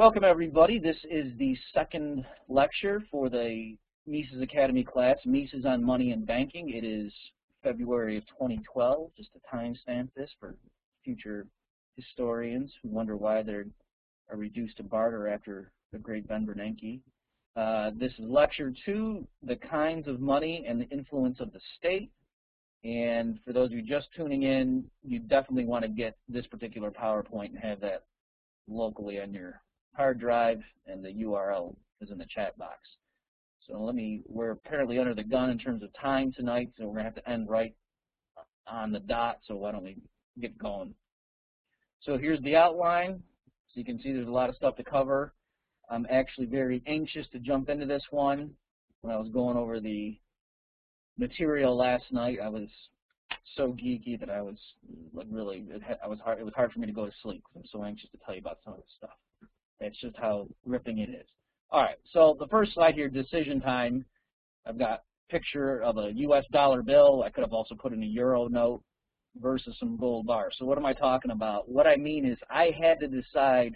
Welcome everybody. This is the second lecture for the Mises Academy class, Mises on Money and Banking. It is February of 2012, just to timestamp this for future historians who wonder why they are reduced to barter after the great Ben Bernanke. This is lecture 2, the kinds of money and the influence of the state. And for those of you just tuning in, you definitely want to get this particular PowerPoint and have that locally on your hard drive, and the URL is in the chat box. So we're apparently under the gun in terms of time tonight, so we're going to have to end right on the dot, so why don't we get going. So here's the outline. So you can see there's a lot of stuff to cover. I'm actually very anxious to jump into this one. When I was going over the material last night, I was so geeky that I was like really, it was hard for me to go to sleep because I'm so anxious to tell you about some of this stuff. That's just how ripping it is. All right, so the first slide here, decision time. I've got a picture of a US dollar bill. I could have also put in a euro note versus some gold bars. So what am I talking about? What I mean is I had to decide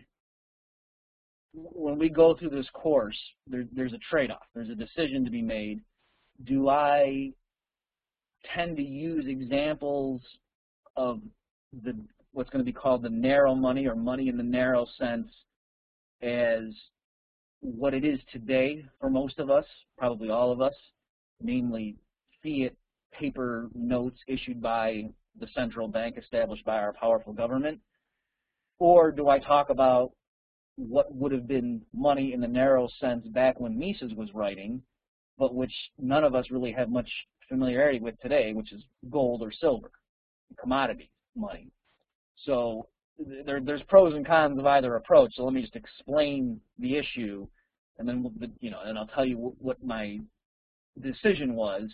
when we go through this course, there's a trade-off. There's a decision to be made. Do I tend to use examples of what's going to be called the narrow money or money in the narrow sense as what it is today for most of us, probably all of us, namely fiat paper notes issued by the central bank established by our powerful government? Or do I talk about what would have been money in the narrow sense back when Mises was writing, but which none of us really have much familiarity with today, which is gold or silver, commodity money? So there's pros and cons of either approach. So let me just explain the issue, and then and I'll tell you what my decision was.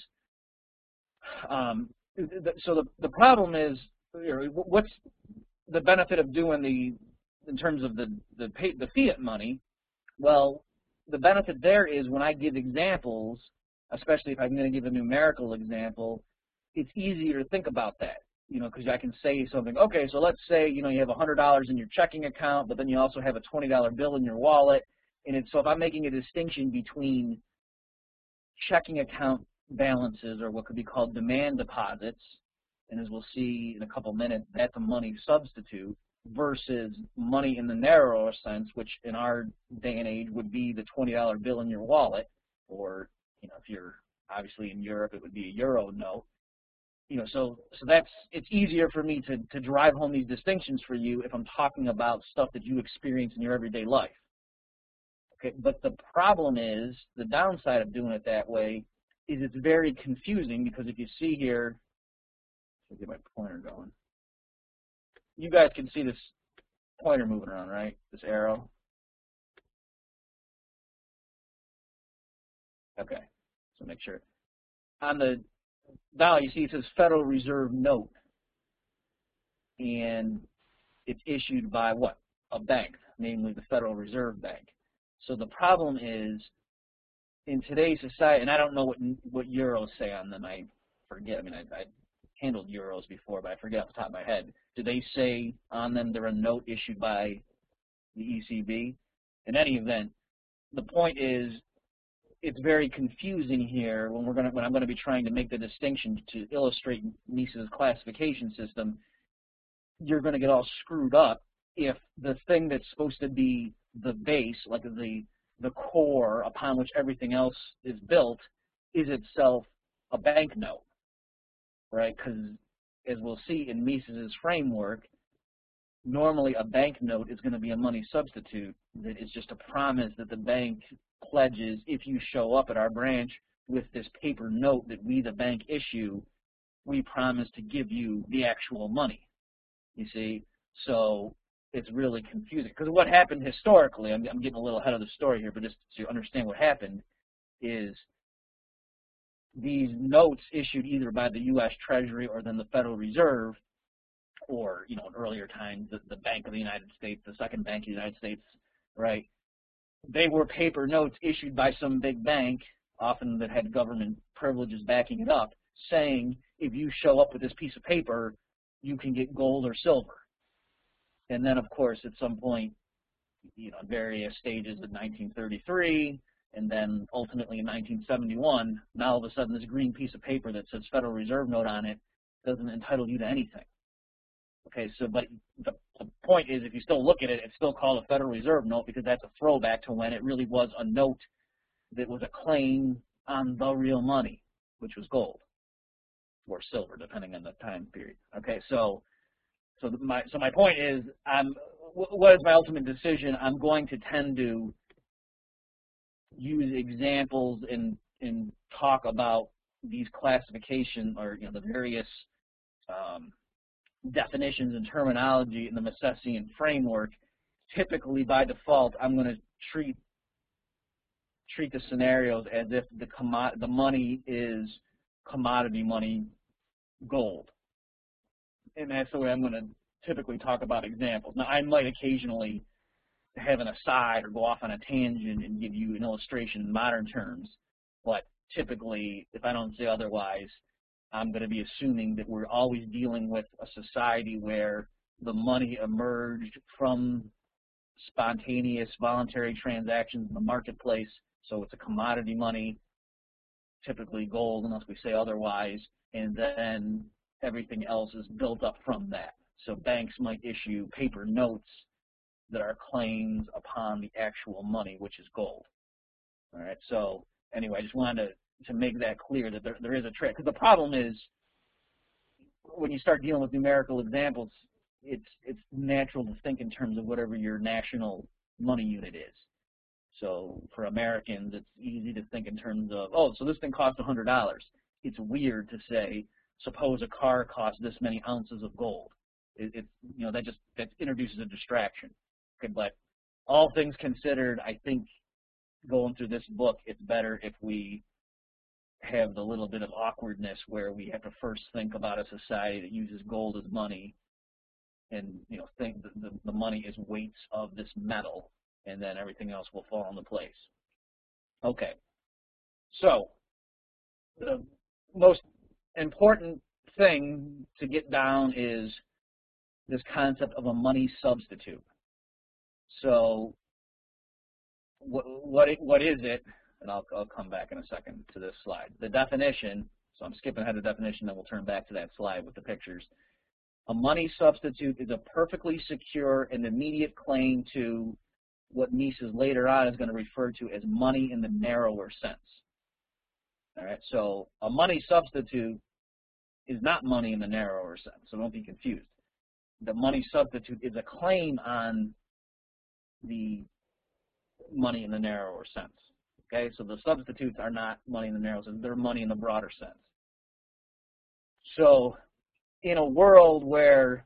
So the problem is, what's the benefit of doing in terms of the fiat money? Well, the benefit there is when I give examples, especially if I'm going to give a numerical example, it's easier to think about that. Because I can say something, okay, so let's say, you have $100 in your checking account, but then you also have a $20 bill in your wallet. And so if I'm making a distinction between checking account balances, or what could be called demand deposits, and as we'll see in a couple minutes, that's a money substitute, versus money in the narrower sense, which in our day and age would be the $20 bill in your wallet, or, if you're obviously in Europe, it would be a euro note. So it's easier for me to drive home these distinctions for you if I'm talking about stuff that you experience in your everyday life. Okay, but the problem is, the downside of doing it that way is it's very confusing, because if you see here, let me get my pointer going. You guys can see this pointer moving around, right? This arrow. Okay, so make sure. On the dial, you see it says Federal Reserve note, and it's issued by what? A bank, namely the Federal Reserve Bank. So the problem is, in today's society, and I don't know what euros say on them. I forget. I mean, I handled euros before, but I forget off the top of my head. Do they say on them they're a note issued by the ECB? In any event, the point is, it's very confusing here when I'm going to be trying to make the distinction to illustrate Mises' classification system. You're going to get all screwed up if the thing that's supposed to be the base, like the core upon which everything else is built, is itself a banknote, right? Because as we'll see in Mises' framework, normally a banknote is going to be a money substitute that is just a promise that the bank pledges, if you show up at our branch with this paper note that we, the bank, issue, we promise to give you the actual money. You see? So it's really confusing. Because what happened historically, I'm getting a little ahead of the story here, but just to understand what happened, is these notes issued either by the U.S. Treasury or then the Federal Reserve, or, in earlier times, the Bank of the United States, the second Bank of the United States, right? They were paper notes issued by some big bank, often that had government privileges backing it up, saying, if you show up with this piece of paper, you can get gold or silver. And then, of course, at some point, various stages in 1933, and then ultimately in 1971, now all of a sudden this green piece of paper that says Federal Reserve note on it doesn't entitle you to anything. Okay, so but the point is, if you still look at it, it's still called a Federal Reserve note because that's a throwback to when it really was a note that was a claim on the real money, which was gold or silver, depending on the time period. Okay, so my point is, what is my ultimate decision? I'm going to tend to use examples and talk about these classification, or the various definitions and terminology in the Misesian framework. Typically, by default, I'm going to treat the scenarios as if the money is commodity money, gold, and that's the way I'm going to typically talk about examples. Now, I might occasionally have an aside or go off on a tangent and give you an illustration in modern terms, but typically, if I don't say otherwise, I'm going to be assuming that we're always dealing with a society where the money emerged from spontaneous, voluntary transactions in the marketplace, so it's a commodity money, typically gold unless we say otherwise, and then everything else is built up from that. So banks might issue paper notes that are claims upon the actual money, which is gold. All right, so anyway, I just wanted to make that clear that there is a trick. Because the problem is, when you start dealing with numerical examples, it's natural to think in terms of whatever your national money unit is. So for Americans, it's easy to think in terms of, oh, so this thing costs $100. It's weird to say, suppose a car costs this many ounces of gold. That introduces a distraction. Okay, but all things considered, I think going through this book, it's better if we have the little bit of awkwardness where we have to first think about a society that uses gold as money, and think that the money is weights of this metal, and then everything else will fall into place. Okay, so the most important thing to get down is this concept of a money substitute. So what is it? And I'll come back in a second to this slide. The definition, so I'm skipping ahead of the definition, then we'll turn back to that slide with the pictures. A money substitute is a perfectly secure and immediate claim to what Mises later on is going to refer to as money in the narrower sense. All right, so a money substitute is not money in the narrower sense, so don't be confused. The money substitute is a claim on the money in the narrower sense. Okay, so the substitutes are not money in the narrow sense, they're money in the broader sense. So in a world where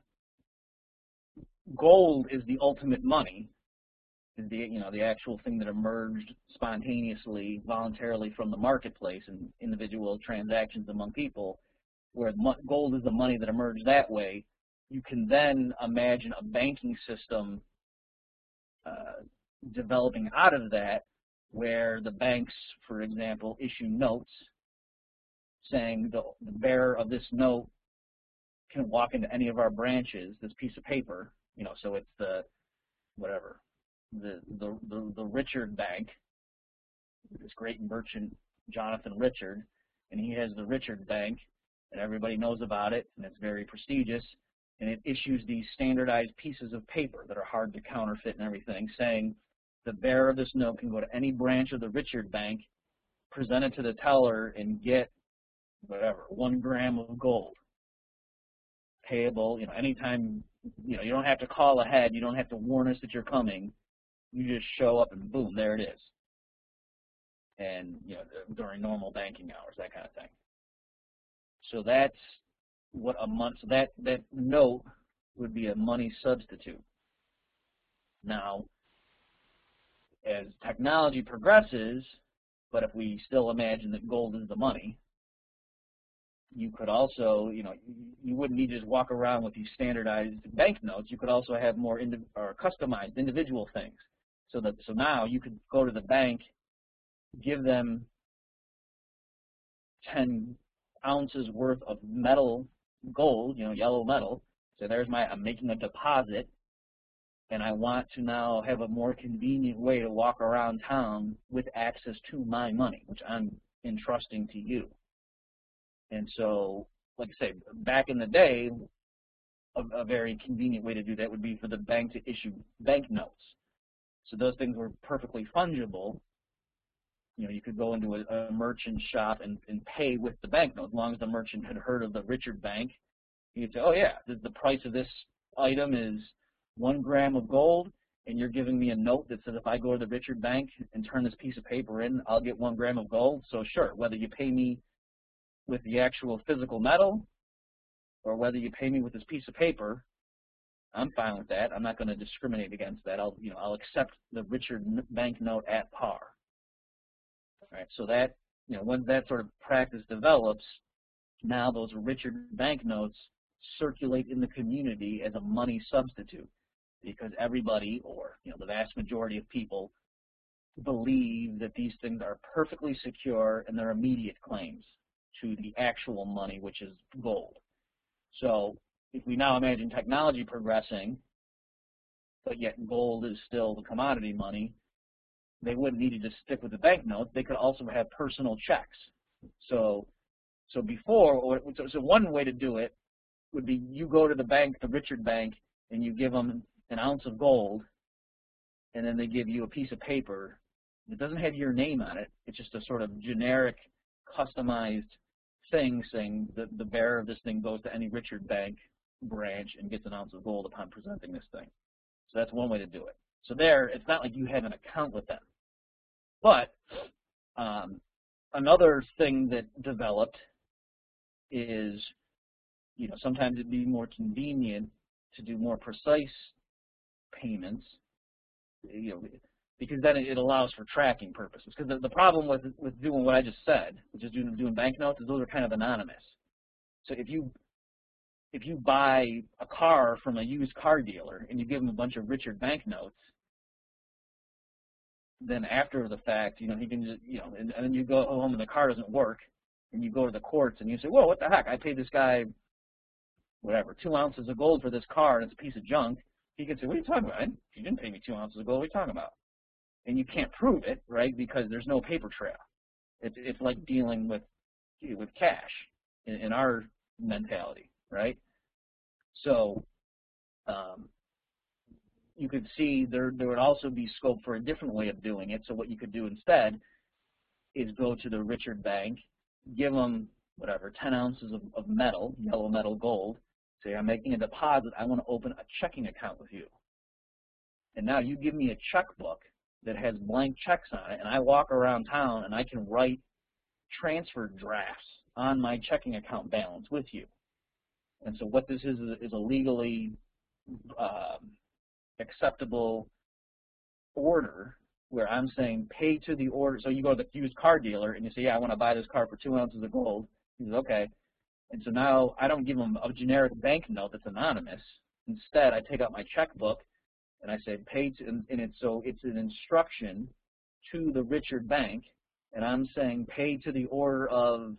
gold is the ultimate money, is the actual thing that emerged spontaneously, voluntarily from the marketplace and individual transactions among people, where gold is the money that emerged that way, you can then imagine a banking system developing out of that, where the banks, for example, issue notes saying the bearer of this note can walk into any of our branches, this piece of paper, so it's the Richard Bank, this great merchant, Jonathan Richard, and he has the Richard Bank, and everybody knows about it, and it's very prestigious, and it issues these standardized pieces of paper that are hard to counterfeit and everything, saying the bearer of this note can go to any branch of the Richard Bank, present it to the teller, and get 1 gram of gold, payable, anytime. You don't have to call ahead, you don't have to warn us that you're coming. You just show up and boom, there it is. And during normal banking hours, that kind of thing. So that's what so that note would be a money substitute. Now, as technology progresses, but if we still imagine that gold is the money, you could also, you wouldn't need to just walk around with these standardized banknotes. You could also have more customized individual things. So now you could go to the bank, give them 10 ounces worth of metal, gold, yellow metal. So I'm making a deposit and I want to now have a more convenient way to walk around town with access to my money, which I'm entrusting to you. And so, like I say, back in the day, a very convenient way to do that would be for the bank to issue banknotes. So those things were perfectly fungible. You know, you could go into a merchant shop and pay with the banknote, as long as the merchant had heard of the Richard Bank. You could say, oh yeah, the price of this item is 1 gram of gold, and you're giving me a note that says if I go to the Richard Bank and turn this piece of paper in, I'll get 1 gram of gold. So sure, whether you pay me with the actual physical metal or whether you pay me with this piece of paper, I'm fine with that. I'm not going to discriminate against that. I'll accept the Richard Bank note at par. All right, so that, when that sort of practice develops, now those Richard Bank notes circulate in the community as a money substitute, because everybody, or the vast majority of people, believe that these things are perfectly secure and they're immediate claims to the actual money, which is gold. So if we now imagine technology progressing, but yet gold is still the commodity money, they wouldn't need to just stick with the banknote. They could also have personal checks. So one way to do it would be you go to the bank, the Richard Bank, and you give them an ounce of gold, and then they give you a piece of paper that doesn't have your name on it. It's just a sort of generic, customized thing saying that the bearer of this thing goes to any Richard Bank branch and gets an ounce of gold upon presenting this thing. So that's one way to do it. So there, it's not like you have an account with them. But another thing that developed is, sometimes it'd be more convenient to do more precise payments, because then it allows for tracking purposes. Because the problem with doing what I just said, which is doing banknotes, is those are kind of anonymous. So if you buy a car from a used car dealer and you give him a bunch of Richard banknotes, then after the fact, he can just, and then you go home and the car doesn't work, and you go to the courts and you say, whoa, what the heck? I paid this guy, whatever, 2 ounces of gold for this car, and it's a piece of junk. He can say, what are you talking about? You didn't pay me 2 ounces of gold. What are you talking about? And you can't prove it, right? Because there's no paper trail. It's like dealing with cash in our mentality, right? So you could see there would also be scope for a different way of doing it. So what you could do instead is go to the Richard Bank, give them, 10 ounces of metal, yellow metal gold, say, I'm making a deposit, I want to open a checking account with you. And now you give me a checkbook that has blank checks on it, and I walk around town and I can write transfer drafts on my checking account balance with you. And so what this is a legally acceptable order where I'm saying pay to the order. So you go to the used car dealer and you say, yeah, I want to buy this car for 2 ounces of gold. He says, okay. And so now I don't give him a generic banknote that's anonymous. Instead, I take out my checkbook and I say pay to, and it's an instruction to the Richard Bank, and I'm saying pay to the order of,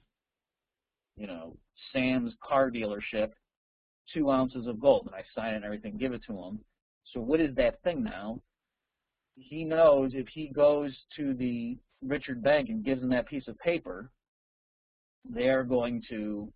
Sam's car dealership, 2 ounces of gold, and I sign it and everything, give it to him. So what is that thing now? He knows if he goes to the Richard Bank and gives them that piece of paper, they're going to,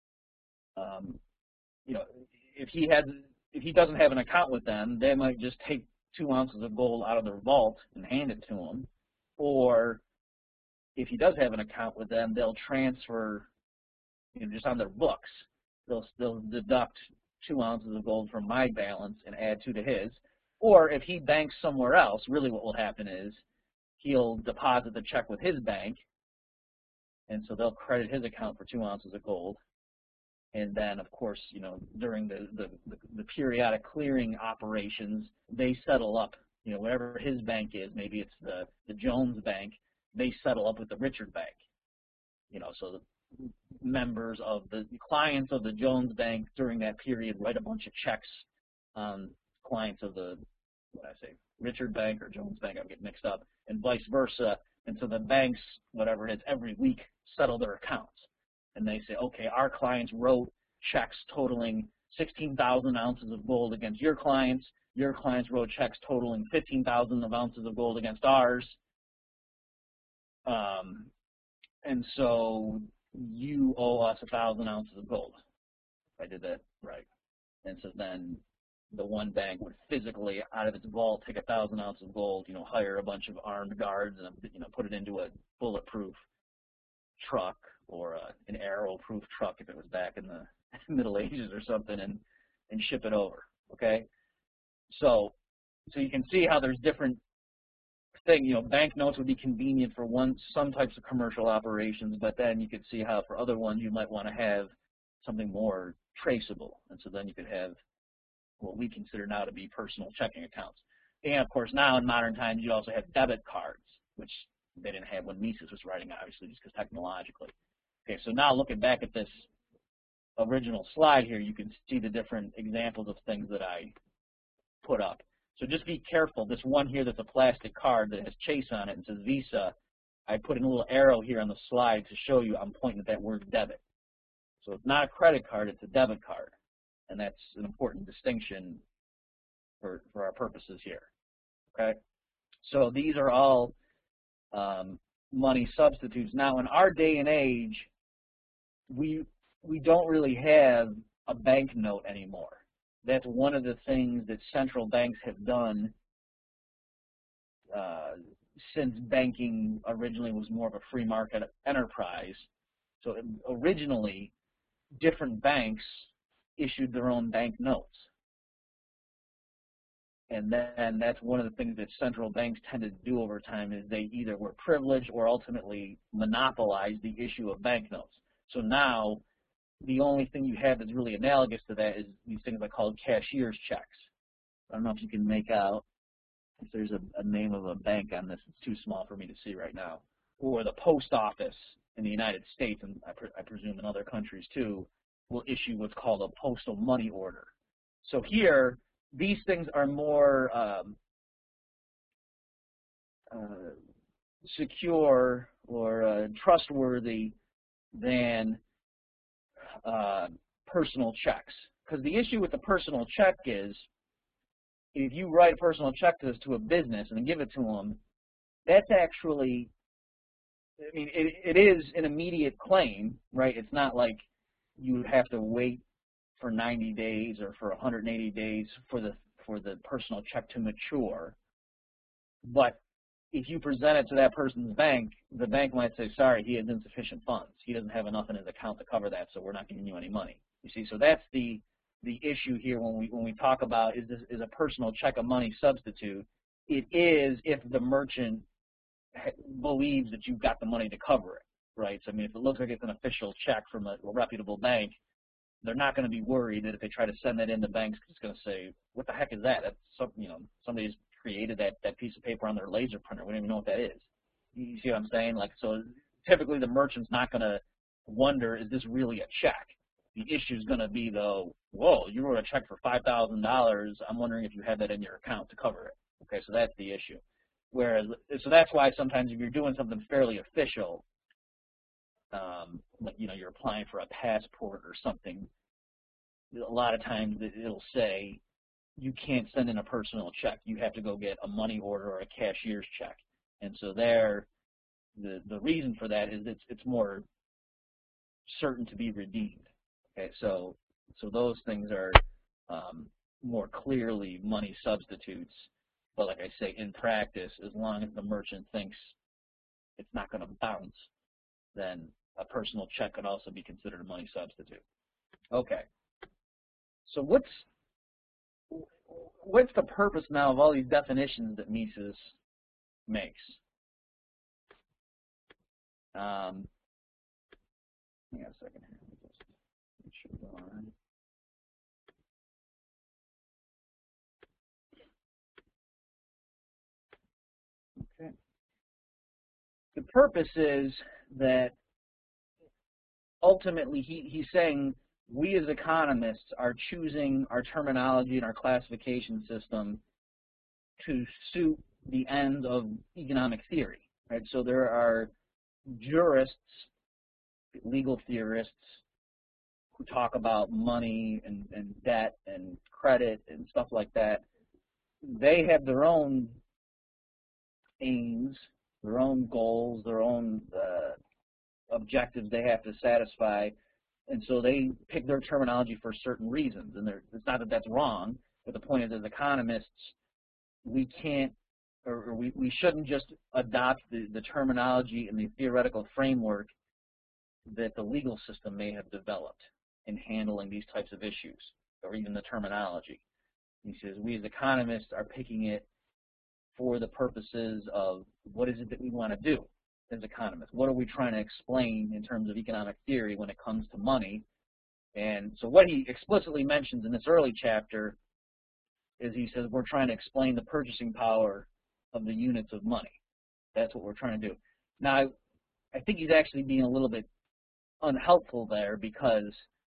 if he doesn't have an account with them, they might just take 2 ounces of gold out of their vault and hand it to him. Or if he does have an account with them, they'll transfer, just on their books, they'll deduct 2 ounces of gold from my balance and add 2 to his. Or if he banks somewhere else, really what will happen is he'll deposit the check with his bank, and so they'll credit his account for 2 ounces of gold. And then, of course, during the periodic clearing operations, they settle up, whatever his bank is. Maybe it's the Jones Bank. They settle up with the Richard Bank. So the members of the clients of the Jones Bank during that period write a bunch of checks on clients of the, Richard Bank or Jones Bank. I get mixed up, and vice versa. And so the banks, whatever it is, every week settle their accounts. And they say, okay, our clients wrote checks totaling 16,000 ounces of gold against your clients. Your clients wrote checks totaling 15,000 ounces of gold against ours. And so you owe us 1,000 ounces of gold. If I did that right. And so then the one bank would physically, out of its vault, take 1,000 ounces of gold, hire a bunch of armed guards and, put it into a bulletproof truck or an arrow-proof truck if it was back in the Middle Ages or something, and ship it over. Okay, so you can see how there's different things. Banknotes would be convenient for some types of commercial operations, but then you could see how for other ones you might want to have something more traceable, and so then you could have what we consider now to be personal checking accounts. And of course now in modern times you also have debit cards, which they didn't have when Mises was writing, obviously, just because technologically. Okay, so now looking back at this original slide here, you can see the different examples of things that I put up. So just be careful. This one here that's a plastic card that has Chase on it and says Visa, I put in a little arrow here on the slide to show you I'm pointing at that word debit. So it's not a credit card, it's a debit card. And that's an important distinction for our purposes here. Okay? So these are all money substitutes. Now, in our day and age, we don't really have a banknote anymore. That's one of the things that central banks have done since banking originally was more of a free market enterprise. So originally, different banks issued their own banknotes. And then that's one of the things that central banks tended to do over time is they either were privileged or ultimately monopolized the issue of banknotes. So now the only thing you have that's really analogous to that is these things I call cashier's checks. I don't know if you can make out if there's a name of a bank on this. It's too small for me to see right now. Or the post office in the United States, and I presume in other countries too, will issue what's called a postal money order. So here, these things are more secure or trustworthy than personal checks. Because the issue with the personal check is, if you write a personal check to a business and give it to them, that's actually, I mean, it is an immediate claim, right? It's not like you have to wait for 90 days or for 180 days for the personal check to mature. But if you present it to that person's bank, the bank might say, sorry, he has insufficient funds. He doesn't have enough in his account to cover that, so we're not giving you any money. You see, so that's the issue here when we talk about is a personal check a money substitute. It is if the merchant believes that you've got the money to cover it, right? So I mean, if it looks like it's an official check from a reputable bank, they're not going to be worried that if they try to send that into banks, it's going to say, what the heck is that? That's somebody's created that piece of paper on their laser printer. We don't even know what that is. You see what I'm saying? Like, so typically the merchant's not going to wonder, is this really a check? The issue is going to be, though, whoa, you wrote a check for $5,000. I'm wondering if you have that in your account to cover it. Okay, so that's the issue. Whereas, so that's why sometimes if you're doing something fairly official, like, you're applying for a passport or something, a lot of times it'll say you can't send in a personal check. You have to go get a money order or a cashier's check. And so there, the reason for that is it's more certain to be redeemed. Okay, so those things are more clearly money substitutes. But like I say, in practice, as long as the merchant thinks it's not going to bounce, then a personal check could also be considered a money substitute. Okay. So what's the purpose now of all these definitions that Mises makes? Hang on a second here. It should go all right. Okay. The purpose is that ultimately he's saying we as economists are choosing our terminology and our classification system to suit the ends of economic theory, right? So there are jurists, legal theorists, who talk about money and debt and credit and stuff like that, they have their own aims, their own goals, their own objectives they have to satisfy, and so they pick their terminology for certain reasons. And it's not that that's wrong, but the point is, as economists, we can't, or we shouldn't just adopt the terminology and the theoretical framework that the legal system may have developed in handling these types of issues, or even the terminology. He says we as economists are picking it for the purposes of what is it that we want to do as economists? What are we trying to explain in terms of economic theory when it comes to money? And so what he explicitly mentions in this early chapter is he says we're trying to explain the purchasing power of the units of money. That's what we're trying to do. Now, I think he's actually being a little bit unhelpful there, because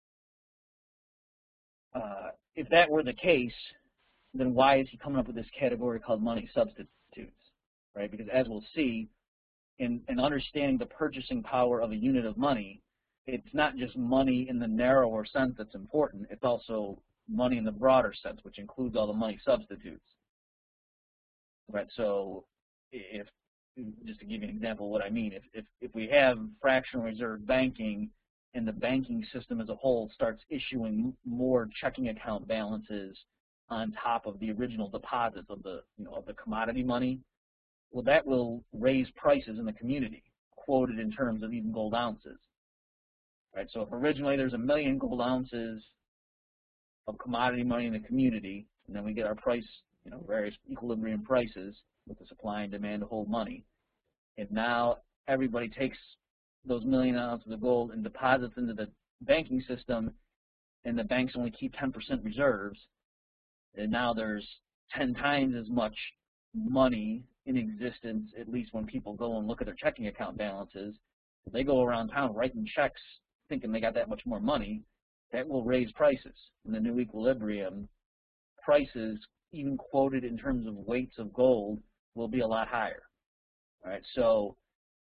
if that were the case, then why is he coming up with this category called money substitutes, right? Because as we'll see, in understanding the purchasing power of a unit of money, it's not just money in the narrower sense that's important, it's also money in the broader sense, which includes all the money substitutes. Right, so if, just to give you an example of what I mean, if we have fractional reserve banking and the banking system as a whole starts issuing more checking account balances on top of the original deposits of the commodity money, well, that will raise prices in the community, quoted in terms of even gold ounces. Right, so if originally there's 1 million gold ounces of commodity money in the community, and then we get our price, various equilibrium prices with the supply and demand to hold money, and now everybody takes those 1 million ounces of gold and deposits into the banking system, and the banks only keep 10% reserves, and now there's 10 times as much money in existence, at least when people go and look at their checking account balances. If they go around town writing checks thinking they got that much more money, that will raise prices. In the new equilibrium, prices, even quoted in terms of weights of gold, will be a lot higher. All right, so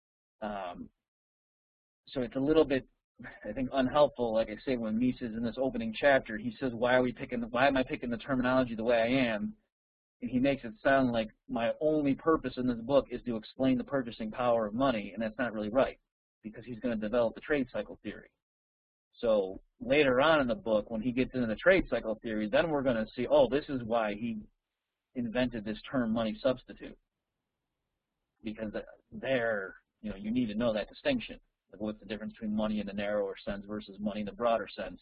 it's a little bit, I think, unhelpful. Like I say, when Mises in this opening chapter, he says, why am I picking the terminology the way I am? And he makes it sound like my only purpose in this book is to explain the purchasing power of money, and that's not really right, because he's going to develop the trade cycle theory. So later on in the book, when he gets into the trade cycle theory, then we're going to see, oh, this is why he invented this term money substitute, because there, you need to know that distinction. Like, what's the difference between money in the narrower sense versus money in the broader sense?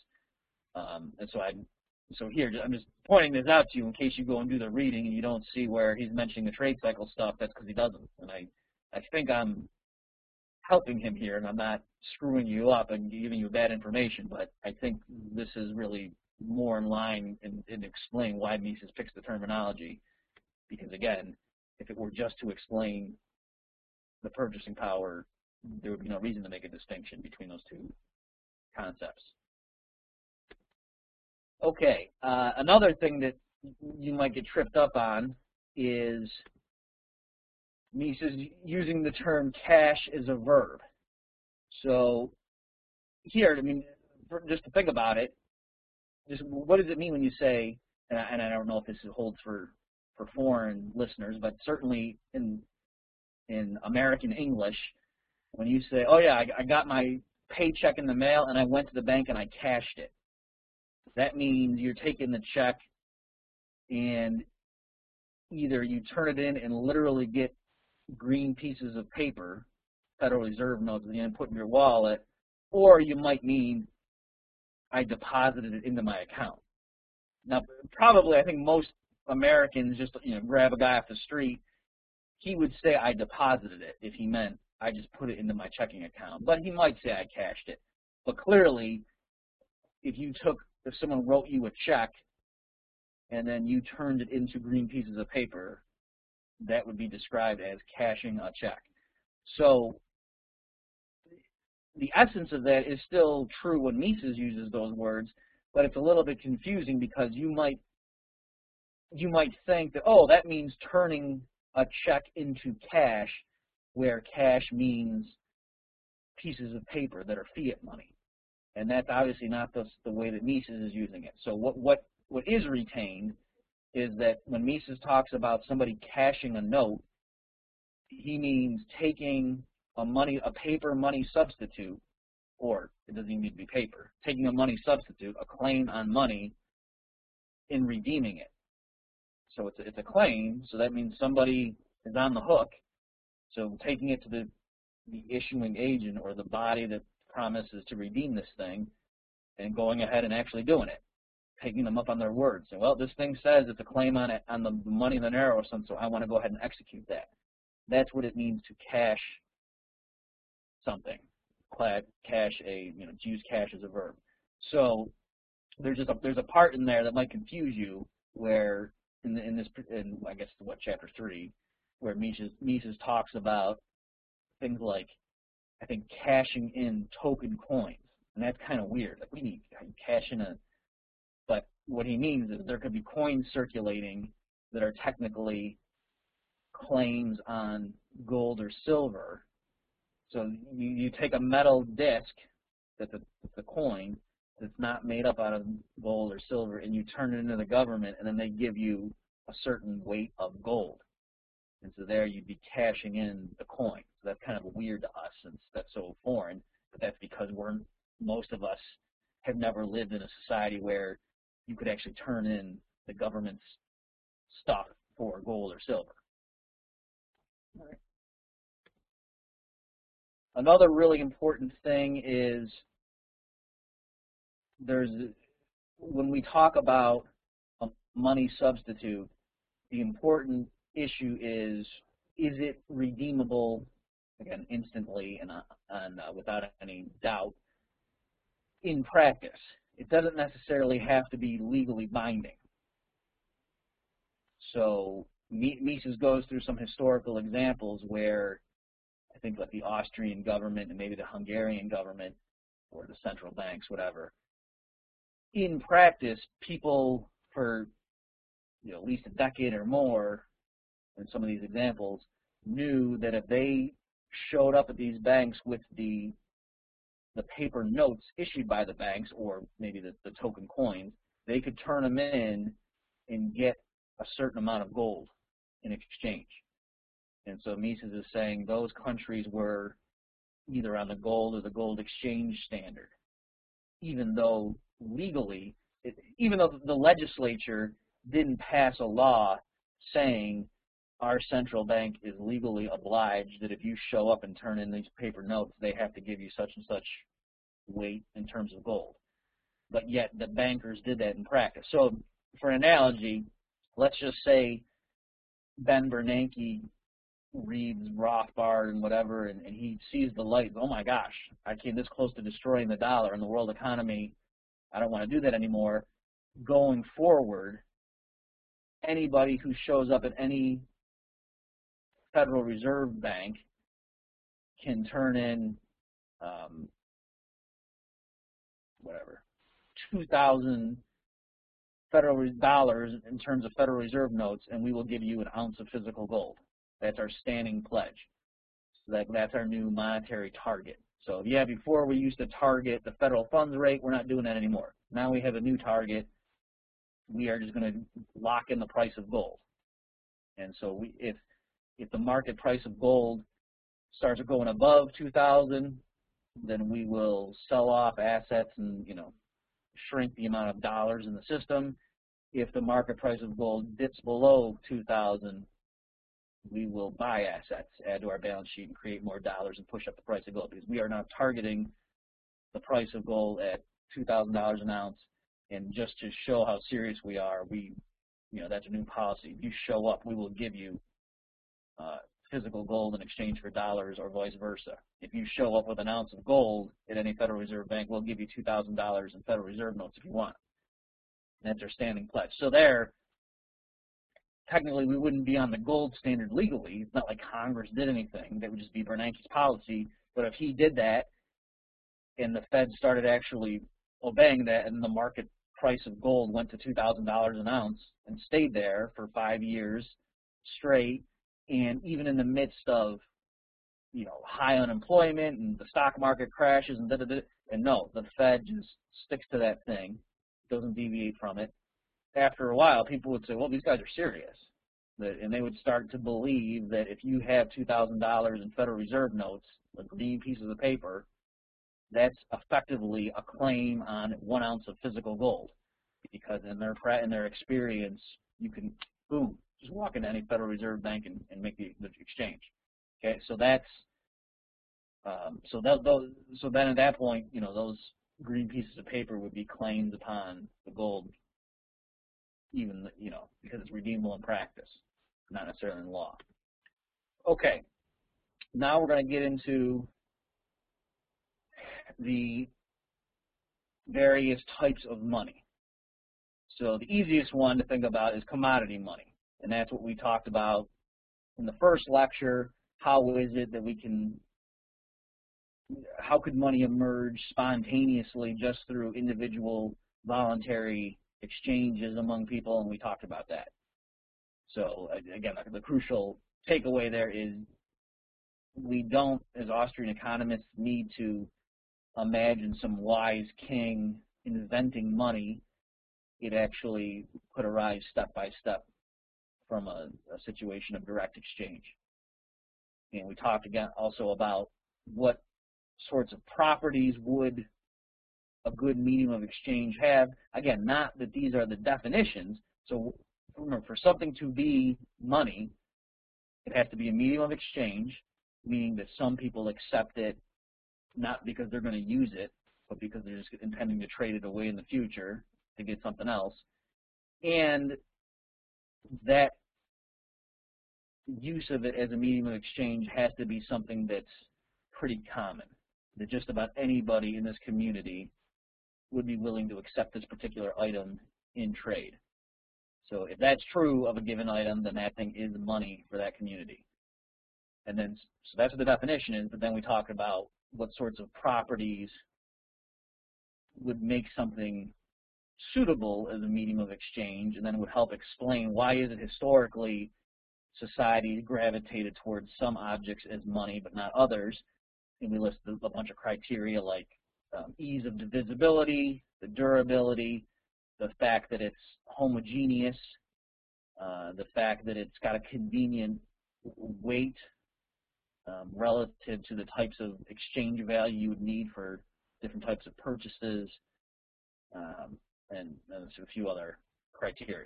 So here, I'm just pointing this out to you in case you go and do the reading and you don't see where he's mentioning the trade cycle stuff. That's because he doesn't. And I think I'm helping him here, and I'm not screwing you up and giving you bad information, but I think this is really more in line in explaining why Mises picks the terminology. Because again, if it were just to explain the purchasing power, there would be no reason to make a distinction between those two concepts. Okay, another thing that you might get tripped up on is Mises using the term cash as a verb. So here, I mean, just to think about it, just what does it mean when you say, and I don't know if this holds for foreign listeners, but certainly in American English, when you say, oh yeah, I got my paycheck in the mail and I went to the bank and I cashed it. That means you're taking the check and either you turn it in and literally get green pieces of paper, Federal Reserve notes, and you put in your wallet, or you might mean I deposited it into my account. Now, probably I think most Americans just grab a guy off the street, he would say I deposited it if he meant I just put it into my checking account. But he might say I cashed it. But clearly, if someone wrote you a check and then you turned it into green pieces of paper, that would be described as cashing a check. So the essence of that is still true when Mises uses those words, but it's a little bit confusing because you might think that, oh, that means turning a check into cash, where cash means pieces of paper that are fiat money. And that's obviously not the way that Mises is using it. So what is retained is that when Mises talks about somebody cashing a note, he means taking a paper money substitute, or it doesn't even need to be paper, taking a money substitute, a claim on money, in redeeming it. So it's a claim, so that means somebody is on the hook. So taking it to the issuing agent or the body that promises to redeem this thing and going ahead and actually doing it, taking them up on their word. So, well, this thing says it's a claim on the money in the narrow or something, so I want to go ahead and execute that. That's what it means to cash something. Cash to use cash as a verb. So there's a part in there that might confuse you where in I guess chapter 3, where Mises talks about things like, I think, cashing in token coins, and that's kind of weird. Like, we need cash in but what he means is there could be coins circulating that are technically claims on gold or silver. So you take a metal disc that's a coin that's not made up out of gold or silver, and you turn it into the government, and then they give you a certain weight of gold. And so there you'd be cashing in the coin. So that's kind of weird to us since that's so foreign, but that's because most of us have never lived in a society where you could actually turn in the government's stuff for gold or silver. All right. Another really important thing is when we talk about a money substitute, the important issue is it redeemable, again, instantly and without any doubt, in practice. It doesn't necessarily have to be legally binding. So Mises goes through some historical examples where I think like the Austrian government and maybe the Hungarian government or the central banks, whatever, in practice, people for at least a decade or more, in some of these examples, knew that if they showed up at these banks with the paper notes issued by the banks, or maybe the token coins, they could turn them in and get a certain amount of gold in exchange. And so Mises is saying those countries were either on the gold or the gold exchange standard, even though legally, even though the legislature didn't pass a law saying our central bank is legally obliged that if you show up and turn in these paper notes, they have to give you such and such weight in terms of gold. But yet the bankers did that in practice. So for an analogy, let's just say Ben Bernanke reads Rothbard and whatever, and he sees the light. Oh my gosh, I came this close to destroying the dollar and the world economy. I don't want to do that anymore. Going forward, anybody who shows up at any Federal Reserve Bank can turn in 2,000 federal dollars in terms of Federal Reserve notes, and we will give you an ounce of physical gold. That's our standing pledge. So that's our new monetary target. So yeah, before we used to target the federal funds rate, we're not doing that anymore. Now we have a new target. We are just going to lock in the price of gold. And so if the market price of gold starts going above 2,000, then we will sell off assets and shrink the amount of dollars in the system. If the market price of gold dips below 2,000, we will buy assets, add to our balance sheet, and create more dollars and push up the price of gold, because we are now targeting the price of gold at $2,000 an ounce. And just to show how serious we are, that's a new policy. If you show up, we will give you physical gold in exchange for dollars, or vice versa. If you show up with an ounce of gold at any Federal Reserve Bank, we'll give you $2,000 in Federal Reserve notes if you want. And that's our standing pledge. So there, technically, we wouldn't be on the gold standard legally. It's not like Congress did anything. That would just be Bernanke's policy. But if he did that, and the Fed started actually obeying that, and the market price of gold went to $2,000 an ounce and stayed there for 5 years straight, and even in the midst of high unemployment and the stock market crashes and And no, the Fed just sticks to that thing, doesn't deviate from it. After a while, people would say, well, these guys are serious. And they would start to believe that if you have $2,000 in Federal Reserve notes, like green pieces of paper, that's effectively a claim on 1 ounce of physical gold. Because in their experience, you can, boom, just walk into any Federal Reserve bank and make the exchange. Okay, so that's so then at that point, you know, those green pieces of paper would be claimed upon the gold, even, you know, because it's redeemable in practice, not necessarily in law. Okay, now we're going to get into the various types of money. So the easiest one to think about is commodity money, and that's what we talked about in the first lecture. How is it that how could money emerge spontaneously just through individual voluntary exchanges among people, and we talked about that. So again, the crucial takeaway there is we don't, as Austrian economists, need to imagine some wise king inventing money. It actually could arise step by step from a situation of direct exchange. And we talked again also about what sorts of properties would a good medium of exchange have. Again, not that these are the definitions. So remember, for something to be money, it has to be a medium of exchange, meaning that some people accept it not because they're going to use it, but because they're just intending to trade it away in the future to get something else. And that use of it as a medium of exchange has to be something that's pretty common, that just about anybody in this community would be willing to accept this particular item in trade. So if that's true of a given item, then that thing is money for that community. And then, so that's what the definition is, but then we talk about what sorts of properties would make something suitable as a medium of exchange, and then would help explain why is it historically society gravitated towards some objects as money but not others. And we list a bunch of criteria like ease of divisibility, the durability, the fact that it's homogeneous, the fact that it's got a convenient weight relative to the types of exchange value you would need for different types of purchases, and a few other criteria.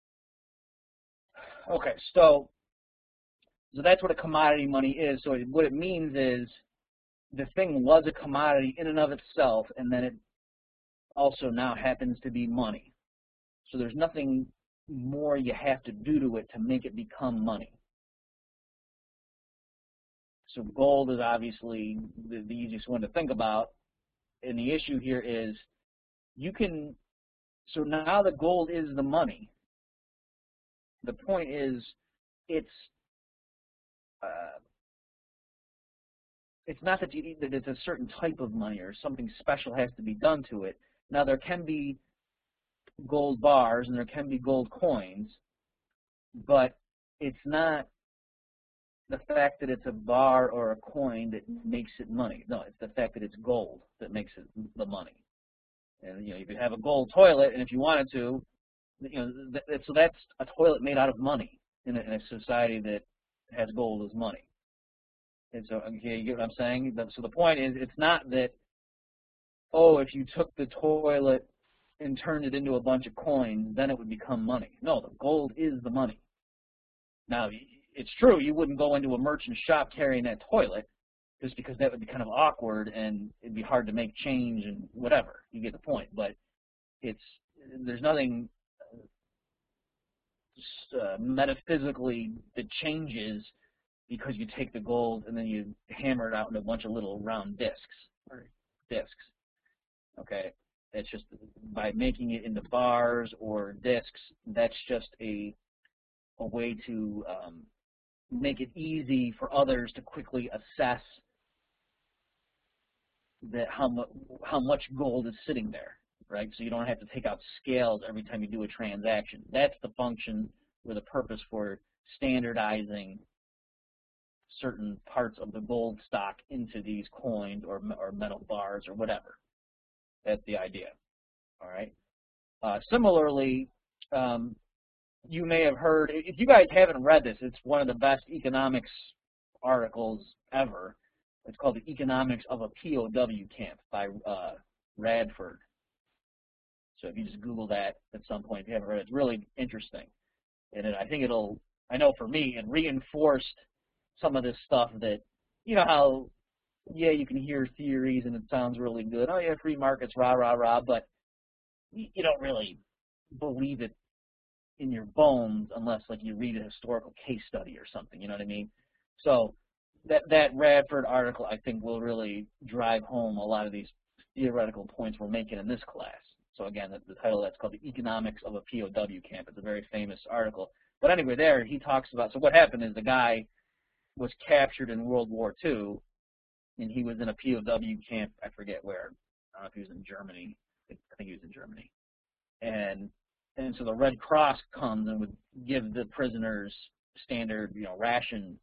Okay, so that's what a commodity money is. So what it means is the thing was a commodity in and of itself, and then it also now happens to be money. So there's nothing more you have to do to it to make it become money. So gold is obviously the easiest one to think about, and the issue here is so now the gold is the money. The point is it's not that that it's a certain type of money or something special has to be done to it. Now there can be gold bars and there can be gold coins, but it's not the fact that it's a bar or a coin that makes it money. No, it's the fact that it's gold that makes it the money. And you could have a gold toilet, and if you wanted to, so that's a toilet made out of money in a society that has gold as money. And so, okay, you get what I'm saying? So the point is, it's not that, oh, if you took the toilet and turned it into a bunch of coins, then it would become money. No, the gold is the money. Now, it's true, you wouldn't go into a merchant shop carrying that toilet, just because that would be kind of awkward and it'd be hard to make change and whatever. You get the point. But there's nothing metaphysically that changes because you take the gold and then you hammer it out into a bunch of little round discs. Okay, that's just by making it into bars or discs. That's just a way to make it easy for others to quickly assess that how much gold is sitting there, right? So you don't have to take out scales every time you do a transaction. That's the function or the purpose for standardizing certain parts of the gold stock into these coins or metal bars or whatever. That's the idea. All right. Similarly, you may have heard, if you guys haven't read this, it's one of the best economics articles ever. It's called The Economics of a POW Camp by Radford. So if you just Google that at some point, if you haven't read it, it's really interesting. And I think I know for me, it reinforced some of this stuff that, you know how, yeah, you can hear theories and it sounds really good. Oh, yeah, free markets, rah, rah, rah, but you don't really believe it in your bones unless, like, you read a historical case study or something, you know what I mean? So that Radford article, I think, will really drive home a lot of these theoretical points we're making in this class. So again, the title of that's called The Economics of a POW Camp. It's a very famous article. But anyway, there he talks about, so what happened is the guy was captured in World War II, and he was in a POW camp, I forget where. I don't know if he was in Germany. I think he was in Germany. And so the Red Cross comes and would give the prisoners standard, rations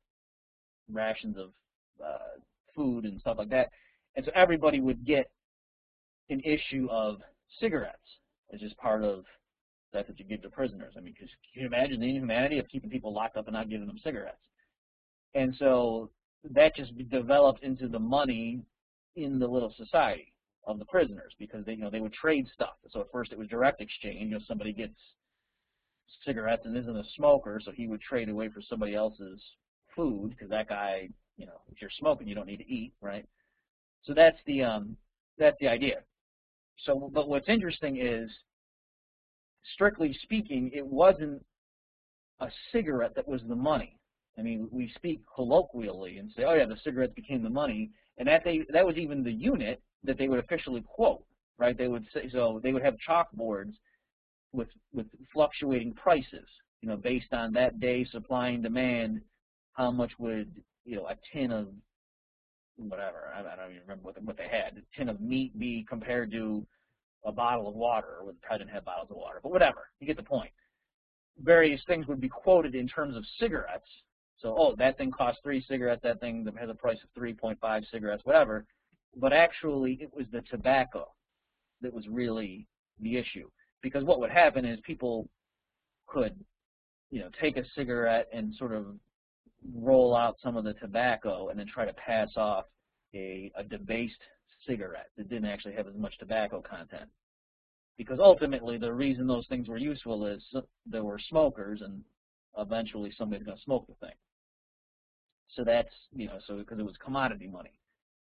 of food and stuff like that. And so everybody would get an issue of cigarettes. It's just part of that's what you give to prisoners. I mean, because can you imagine the inhumanity of keeping people locked up and not giving them cigarettes? And so that just developed into the money in the little society of the prisoners, because they would trade stuff. So at first it was direct exchange. Somebody gets cigarettes and isn't a smoker, so he would trade away for somebody else's food, because that guy, if you're smoking, you don't need to eat, right? So that's the idea. So, but what's interesting is, strictly speaking, it wasn't a cigarette that was the money. I mean, we speak colloquially and say, oh yeah, the cigarettes became the money, and that was even the unit that they would officially quote, right? They would say, so they would have chalkboards with fluctuating prices, based on that day supply and demand, how much would, a tin of whatever, I don't even remember what they had, a tin of meat be compared to a bottle of water, or probably didn't have bottles of water, but whatever, you get the point. Various things would be quoted in terms of cigarettes. So, oh, that thing costs 3 cigarettes, that thing has a price of 3.5 cigarettes, whatever. But actually, it was the tobacco that was really the issue. Because what would happen is people could, take a cigarette and sort of roll out some of the tobacco and then try to pass off a debased cigarette that didn't actually have as much tobacco content. Because ultimately, the reason those things were useful is there were smokers, and eventually somebody's going to smoke the thing. So that's, so because it was commodity money.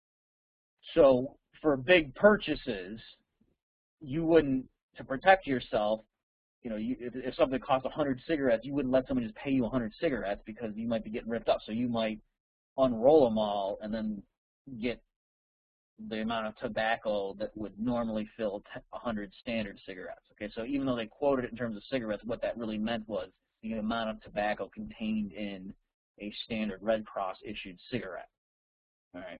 So for big purchases, you wouldn't, to protect yourself, if something costs 100 cigarettes, you wouldn't let someone just pay you 100 cigarettes, because you might be getting ripped up. So you might unroll them all and then get the amount of tobacco that would normally fill 100 standard cigarettes. Okay, so even though they quoted it in terms of cigarettes, what that really meant was the amount of tobacco contained in a standard Red Cross issued cigarette. All right.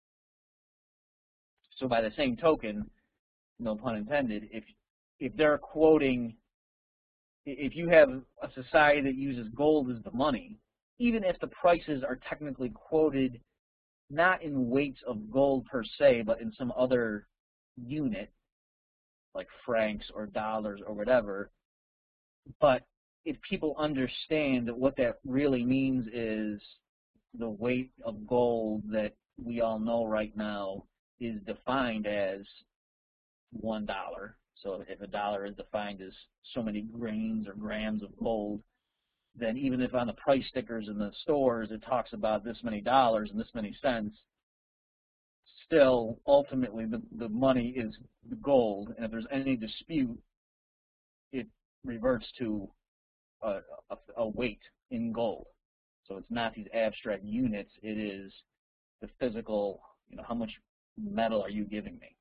So by the same token, no pun intended, if they're quoting, if you have a society that uses gold as the money, even if the prices are technically quoted not in weights of gold per se, but in some other unit, like francs or dollars or whatever, but if people understand that what that really means is the weight of gold that we all know right now is defined as $1. So if a dollar is defined as so many grains or grams of gold, then even if on the price stickers in the stores it talks about this many dollars and this many cents, still ultimately the money is the gold, and if there's any dispute, it reverts to a weight in gold. So it's not these abstract units, it is the physical, how much metal are you giving me?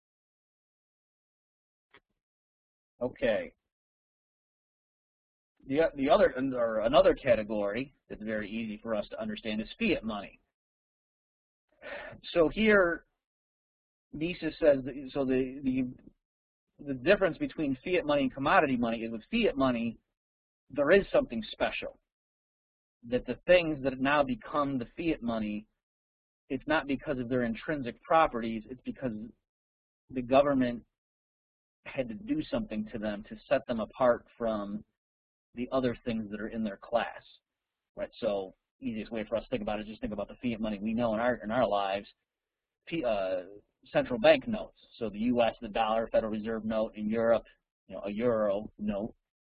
Okay. The other, or another category that's very easy for us to understand is fiat money. So here, Mises says that, so the difference between fiat money and commodity money is with fiat money, there is something special. That the things that now become the fiat money, it's not because of their intrinsic properties, it's because the government had to do something to them to set them apart from the other things that are in their class, right? So easiest way for us to think about it is just think about the fiat money we know in our lives, central bank notes. So the U.S., the dollar, Federal Reserve note. In Europe, a euro note.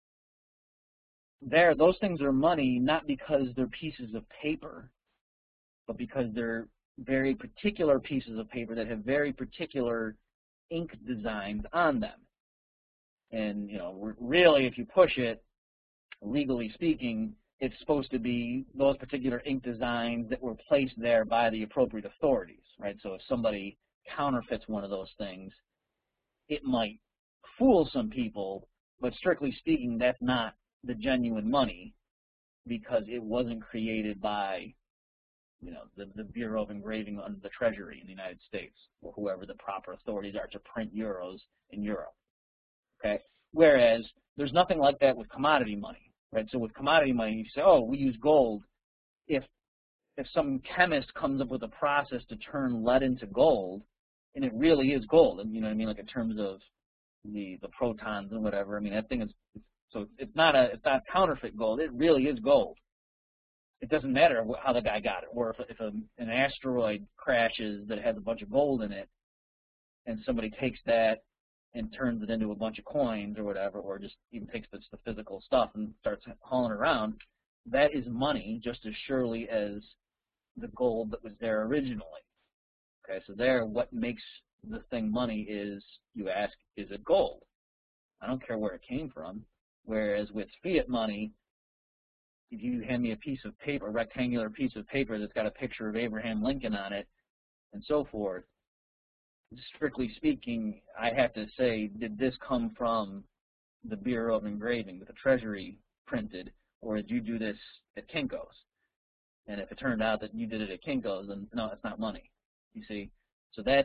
Those things are money not because they're pieces of paper, but because they're very particular pieces of paper that have very particular ink designs on them. And really, if you push it, legally speaking, it's supposed to be those particular ink designs that were placed there by the appropriate authorities, right? So if somebody counterfeits one of those things, it might fool some people, but strictly speaking, that's not the genuine money because it wasn't created by, the Bureau of Engraving under the Treasury in the United States or whoever the proper authorities are to print euros in Europe, okay? Whereas there's nothing like that with commodity money, right? So with commodity money, you say, oh, we use gold. If some chemist comes up with a process to turn lead into gold, and it really is gold, and like in terms of the protons and whatever, that thing is, so it's not counterfeit gold, it really is gold. It doesn't matter how the guy got it, or if an asteroid crashes that has a bunch of gold in it, and somebody takes that and turns it into a bunch of coins or whatever, or just even takes the physical stuff and starts hauling around, that is money just as surely as the gold that was there originally. Okay, so what makes the thing money is, you ask, is it gold? I don't care where it came from. Whereas with fiat money, if you hand me a piece of paper, a rectangular piece of paper that's got a picture of Abraham Lincoln on it and so forth, strictly speaking, I have to say, did this come from the Bureau of Engraving that the Treasury printed, or did you do this at Kinko's? And if it turned out that you did it at Kinko's, then no, it's not money. You see, so that's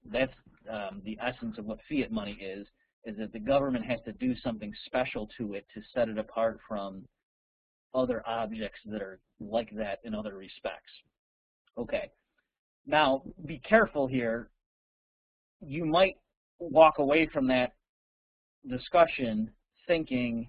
the essence of what fiat money is that the government has to do something special to it to set it apart from other objects that are like that in other respects. Okay, now be careful here. You might walk away from that discussion thinking,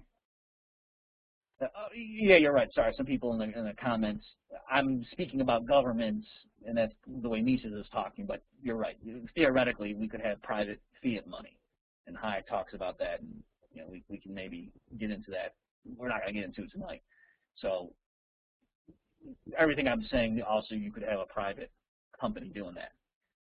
yeah, you're right. Sorry, some people in the comments. I'm speaking about governments, and that's the way Mises is talking. But you're right. Theoretically, we could have private fiat money, and Hayek talks about that. And we can maybe get into that. We're not going to get into it tonight. So everything I'm saying, also, you could have a private company doing that.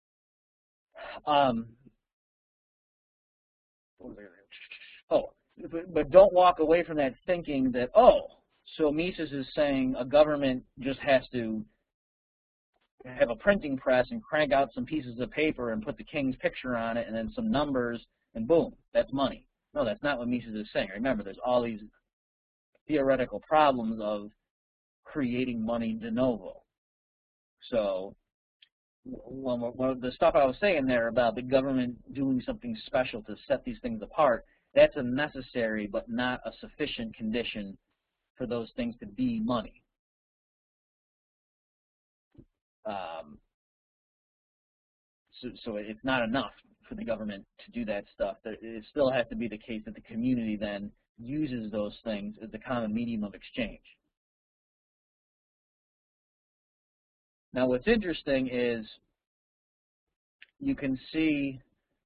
But don't walk away from that thinking that, so Mises is saying a government just has to have a printing press and crank out some pieces of paper and put the king's picture on it and then some numbers and boom, that's money. No, that's not what Mises is saying. Remember, there's all these theoretical problems of creating money de novo. So the stuff I was saying there about the government doing something special to set these things apart, that's a necessary but not a sufficient condition for those things to be money. So it's not enough for the government to do that stuff. It still has to be the case that the community then uses those things as the common medium of exchange. Now what's interesting is you can see,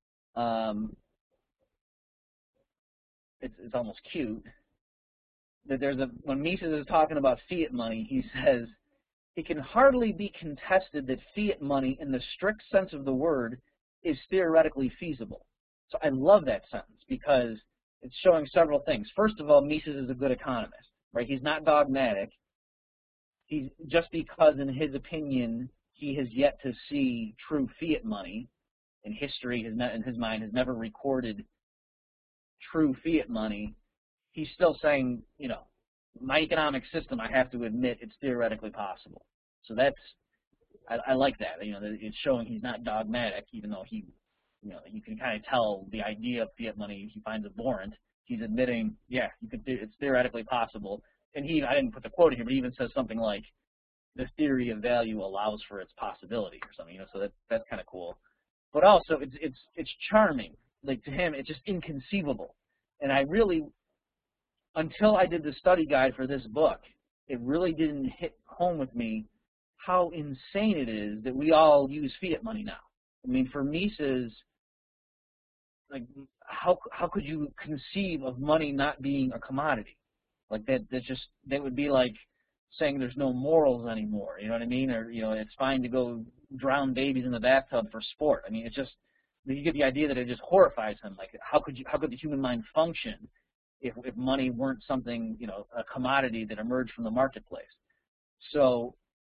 it's almost cute, that when Mises is talking about fiat money, he says, it can hardly be contested that fiat money in the strict sense of the word is theoretically feasible. So I love that sentence because it's showing several things. First of all, Mises is a good economist, right? He's not dogmatic. He's just because in his opinion he has yet to see true fiat money, and history in his mind has never recorded true fiat money, he's still saying, my economic system, I have to admit, it's theoretically possible. So I like that. It's showing he's not dogmatic, even though you can kind of tell the idea of fiat money he finds abhorrent. He's admitting, yeah, it's theoretically possible. And I didn't put the quote here, but he even says something like, the theory of value allows for its possibility or something. So that's kind of cool. But also, it's charming like to him, it's just inconceivable. And I really, until I did the study guide for this book, it really didn't hit home with me how insane it is that we all use fiat money now. I mean, for Mises, like, how could you conceive of money not being a commodity? Like that would be like saying there's no morals anymore. You know what I mean? Or it's fine to go drown babies in the bathtub for sport. I mean, it's just, you get the idea that it just horrifies him. Like, how could the human mind function if money weren't something, a commodity that emerged from the marketplace? So,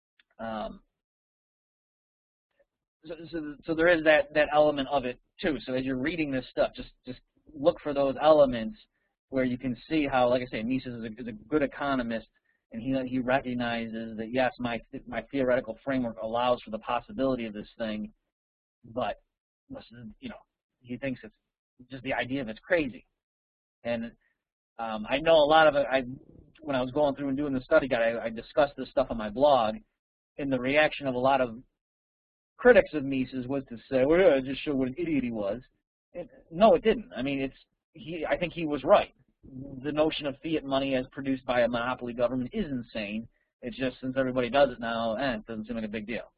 so there is that element of it too. So as you're reading this stuff, just look for those elements where you can see how, like I say, Mises is a good economist, and he recognizes that yes, my theoretical framework allows for the possibility of this thing, but he thinks it's just the idea of it's crazy. And I know a lot of it. When I was going through and doing the study guide, I discussed this stuff on my blog, and the reaction of a lot of critics of Mises was to say, well, yeah, it just showed what an idiot he was. No, it didn't. I mean, I think he was right. The notion of fiat money as produced by a monopoly government is insane. It's just, since everybody does it now, it doesn't seem like a big deal.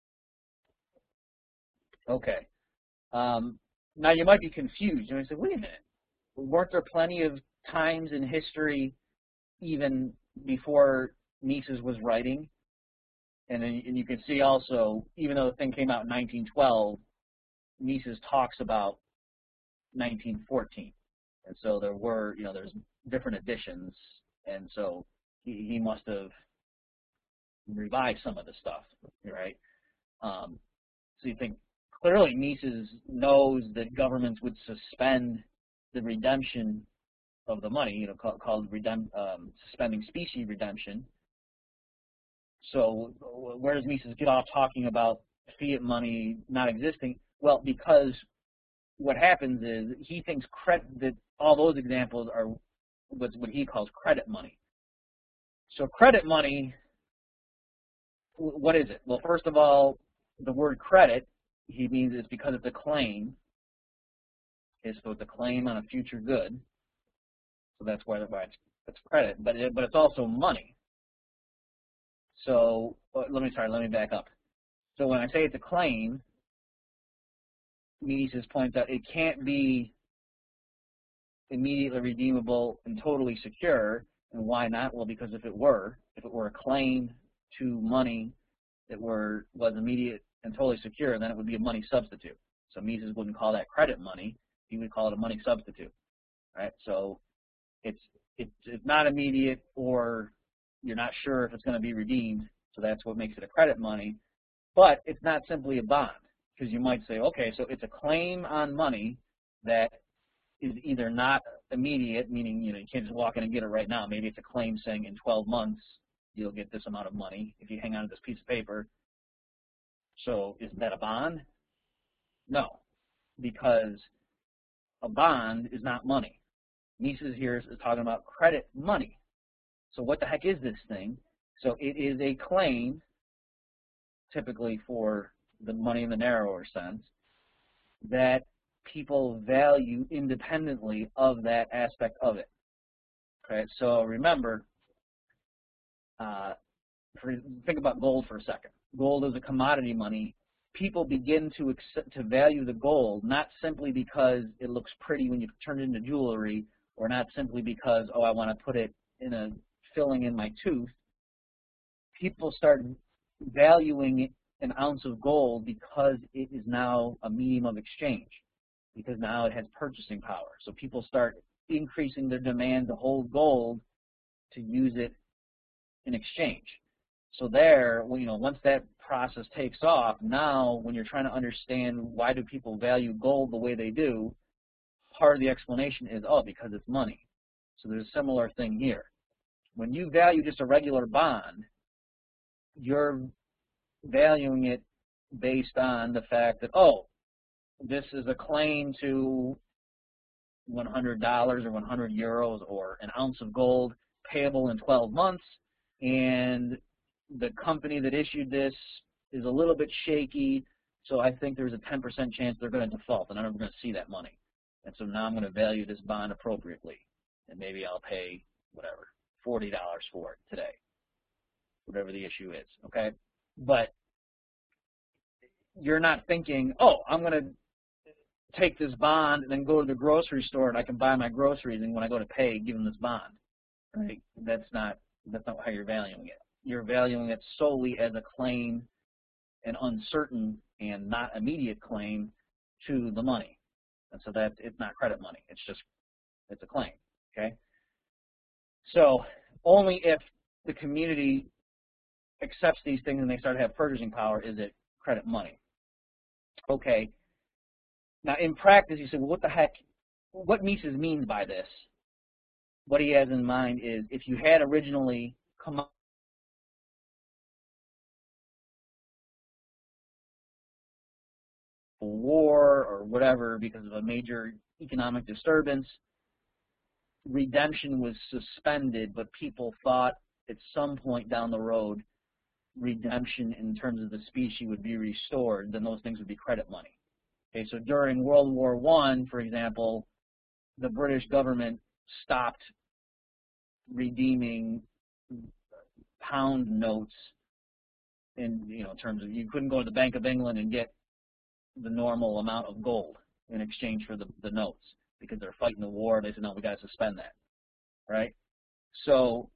Okay. Now you might be confused. You might say, wait a minute. Weren't there plenty of times in history, even before Mises was writing? And you can see also, even though the thing came out in 1912, Mises talks about 1914. And so there were, there's different editions, and so he must have revised some of the stuff, right? So you think clearly Mises knows that governments would suspend the redemption of the money, called suspending specie redemption. So where does Mises get off talking about fiat money not existing? Well, because what happens is he thinks that all those examples are what he calls credit money. So credit money, what is it? Well, first of all, the word credit, he means it's because it's a claim. Okay, so it's a claim on a future good. So that's why it's credit, but it's also money. So let me back up. So when I say it's a claim, Mises points out it can't be immediately redeemable and totally secure. And why not? Well, because if it were a claim to money that was immediate and totally secure, then it would be a money substitute. So Mises wouldn't call that credit money; he would call it a money substitute, right? So it's not immediate, or you're not sure if it's going to be redeemed. So that's what makes it a credit money. But it's not simply a bond, because you might say, okay, so it's a claim on money that is either not immediate, meaning you can't just walk in and get it right now. Maybe it's a claim saying in 12 months you'll get this amount of money if you hang on to this piece of paper. So is that a bond? No, because a bond is not money. Mises here is talking about credit money. So what the heck is this thing? So it is a claim, typically for the money in the narrower sense, that people value independently of that aspect of it. Okay, so remember, think about gold for a second. Gold is a commodity money. People begin to value the gold not simply because it looks pretty when you turn it into jewelry, or not simply because, oh, I want to put it in a filling in my tooth. People start valuing an ounce of gold because it is now a medium of exchange, because now it has purchasing power. So people start increasing their demand to hold gold to use it in exchange. So there, once that process takes off, now when you're trying to understand why do people value gold the way they do, part of the explanation is, oh, because it's money. So there's a similar thing here. When you value just a regular bond, you're valuing it based on the fact that, oh, this is a claim to $100 or 100 euros or an ounce of gold payable in 12 months, and the company that issued this is a little bit shaky, so I think there's a 10% chance they're going to default and I'm never going to see that money. And so now I'm going to value this bond appropriately. And maybe I'll pay, whatever, $40 for it today, whatever the issue is, okay? But you're not thinking, oh, I'm going to take this bond and then go to the grocery store and I can buy my groceries, and when I go to pay, give them this bond, right? That's not how you're valuing it. You're valuing it solely as a claim, an uncertain and not immediate claim to the money. And so that it's not credit money. It's a claim, okay? So only if the community accepts these things and they start to have purchasing power is it credit money. Okay. Now in practice, you say, well, what the heck, what Mises means by this? What he has in mind is if you had originally come up with a war or whatever because of a major economic disturbance, redemption was suspended, but people thought at some point down the road redemption in terms of the specie would be restored, then those things would be credit money. Okay, so during World War I, for example, the British government stopped redeeming pound notes in terms of you couldn't go to the Bank of England and get the normal amount of gold in exchange for the notes because they're fighting the war. They said, no, we got to suspend that, right? So,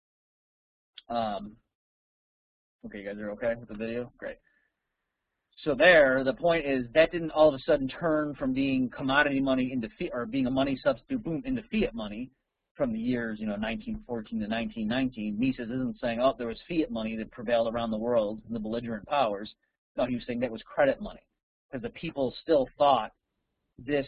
okay, you guys are okay with the video? Great. So there, the point is that didn't all of a sudden turn from being commodity money into fiat, or being a money substitute, boom, into fiat money from the years, 1914 to 1919. Mises isn't saying, oh, there was fiat money that prevailed around the world in the belligerent powers. No, he was saying that was credit money because the people still thought this,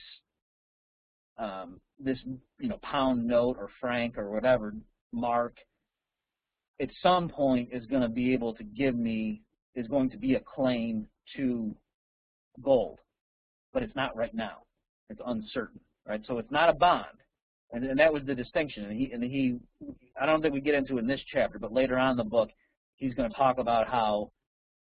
pound note or franc or whatever mark at some point is going to be able to give me, is going to be a claim to gold, but it's not right now. It's uncertain, right? So it's not a bond, and that was the distinction. And he, I don't think we get into it in this chapter, but later on in the book, he's going to talk about how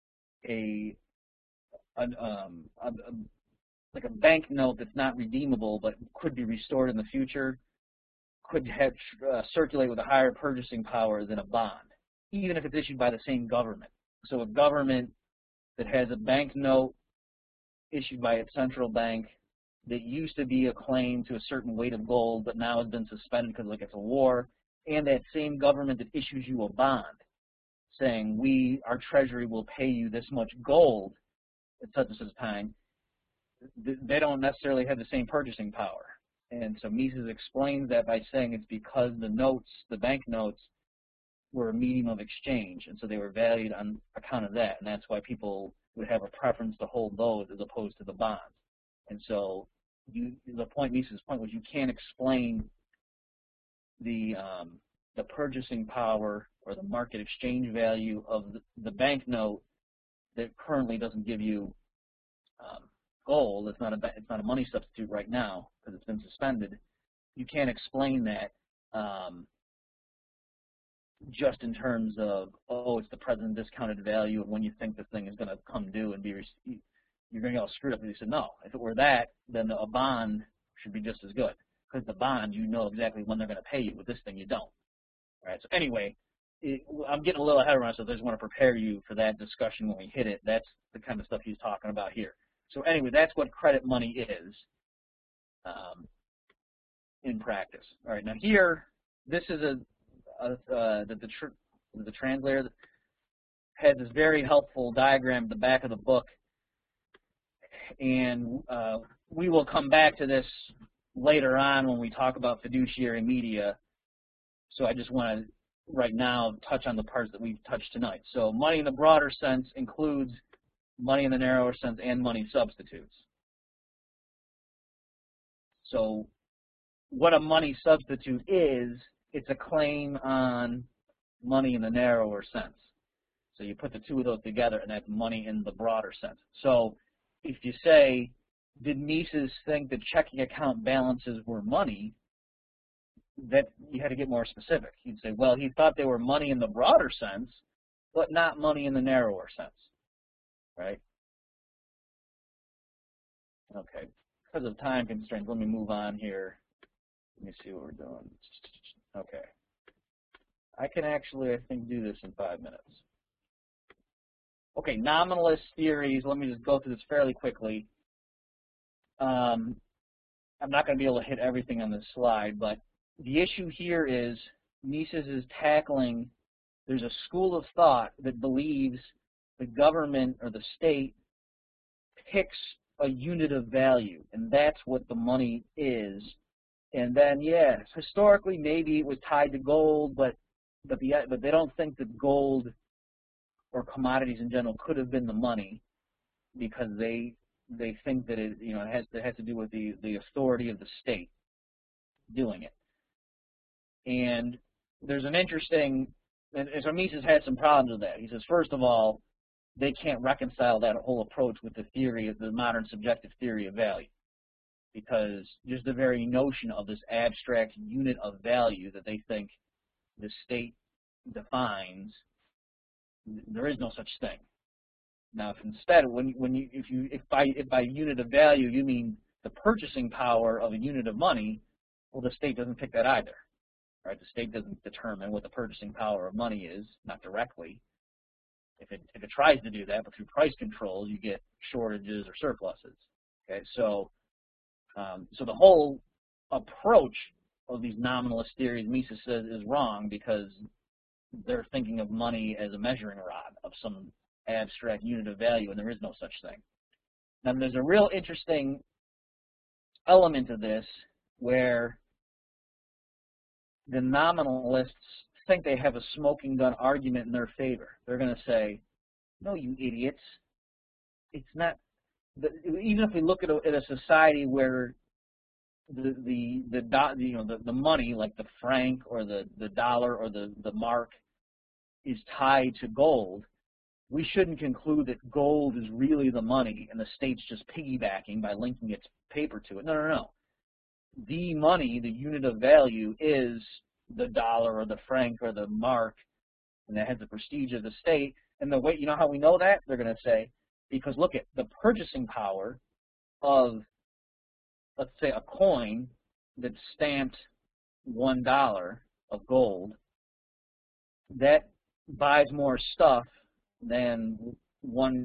like a bank note that's not redeemable but could be restored in the future could have circulate with a higher purchasing power than a bond, even if it's issued by the same government. So a government that has a bank note issued by its central bank that used to be a claim to a certain weight of gold but now has been suspended because like it's a war, and that same government that issues you a bond saying our treasury will pay you this much gold at such and such time, they don't necessarily have the same purchasing power. And so Mises explains that by saying it's because the notes, the bank notes, were a medium of exchange, and so they were valued on account of that, and that's why people would have a preference to hold those as opposed to the bonds. And so Mises' point was you can't explain the purchasing power or the market exchange value of the bank note that currently doesn't give you gold. It's not a money substitute right now because it's been suspended. You can't explain that just in terms of, oh, it's the present discounted value of when you think this thing is going to come due and be received. You're going to get all screwed up. And you said, no, if it were that, then a bond should be just as good. Because the bond, you know exactly when they're going to pay you. With this thing, you don't. All right. So anyway, I'm getting a little ahead of myself. So I just want to prepare you for that discussion when we hit it. That's the kind of stuff he's talking about here. So anyway, that's what credit money is in practice. All right. Now here, this is the translator has this very helpful diagram at the back of the book, and we will come back to this later on when we talk about fiduciary media. So I just want to right now touch on the parts that we've touched tonight. So money in the broader sense includes money in the narrower sense and money substitutes. So what a money substitute is, it's a claim on money in the narrower sense. So you put the two of those together, and that's money in the broader sense. So if you say, did Mises think that checking account balances were money, that you had to get more specific. You'd say, well, he thought they were money in the broader sense, but not money in the narrower sense, right? Okay. because of time constraints, let me move on here. Let me see what we're doing. Okay. I can actually, I think, do this in 5 minutes. Okay, nominalist theories. Let me just go through this fairly quickly. I'm not going to be able to hit everything on this slide, but the issue here is Mises is tackling, there's a school of thought that believes the government or the state picks a unit of value, and that's what the money is. And then, yes, historically maybe it was tied to gold, but they don't think that gold or commodities in general could have been the money, because they think that it has to do with the authority of the state doing it. And there's an interesting, and so Mises had some problems with that. He says, first of all, they can't reconcile that whole approach with the theory of the modern subjective theory of value, because just the very notion of this abstract unit of value that they think the state defines, there is no such thing. Now, if instead, if by unit of value you mean the purchasing power of a unit of money, well, the state doesn't pick that either, right? The state doesn't determine what the purchasing power of money is, not directly. If it tries to do that, but through price controls, you get shortages or surpluses. Okay, so the whole approach of these nominalist theories, Mises says, is wrong, because they're thinking of money as a measuring rod of some abstract unit of value, and there is no such thing. Now, there's a real interesting element of this where the nominalists think they have a smoking gun argument in their favor. They're going to say, no, you idiots, it's not. Even if we look at a society where the money, like the franc or the dollar or the mark, is tied to gold, we shouldn't conclude that gold is really the money and the state's just piggybacking by linking its paper to it. No. The money, the unit of value, is the dollar or the franc or the mark, and that has the prestige of the state. And the way, you know how we know that? They're going to say, because look at the purchasing power of, let's say, a coin that's stamped $1 of gold, that buys more stuff than $1,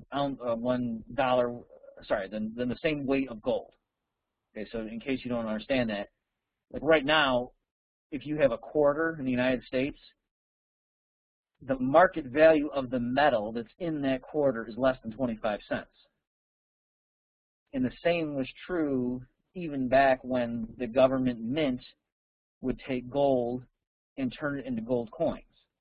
than the same weight of gold. Okay, so in case you don't understand that, like right now, if you have a quarter in the United States, the market value of the metal that's in that quarter is less than 25 cents. And the same was true even back when the government mint would take gold and turn it into gold coins.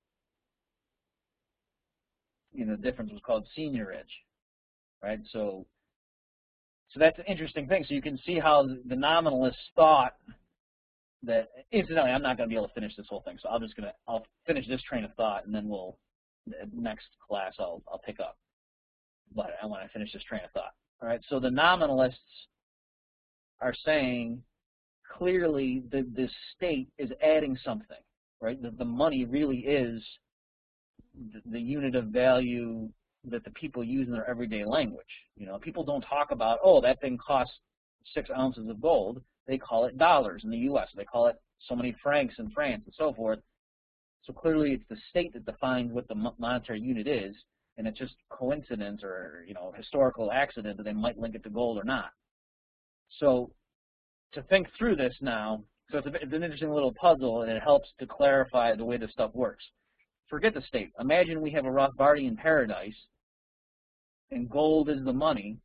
The difference was called seigniorage, right? So that's an interesting thing. So you can see how the nominalists thought that, incidentally, I'm not going to be able to finish this whole thing, so I'll finish this train of thought, and then next class I'll pick up. But I want to finish this train of thought. All right, so the nominalists are saying clearly that this state is adding something, right? That the money really is the unit of value that the people use in their everyday language. People don't talk about, oh, that thing costs 6 ounces of gold. They call it dollars in the U.S. They call it so many francs in France and so forth. So clearly it's the state that defines what the monetary unit is, and it's just coincidence or historical accident that they might link it to gold or not. So to think through this now, so it's an interesting little puzzle, and it helps to clarify the way this stuff works. Forget the state. Imagine we have a Rothbardian paradise, and gold is the money,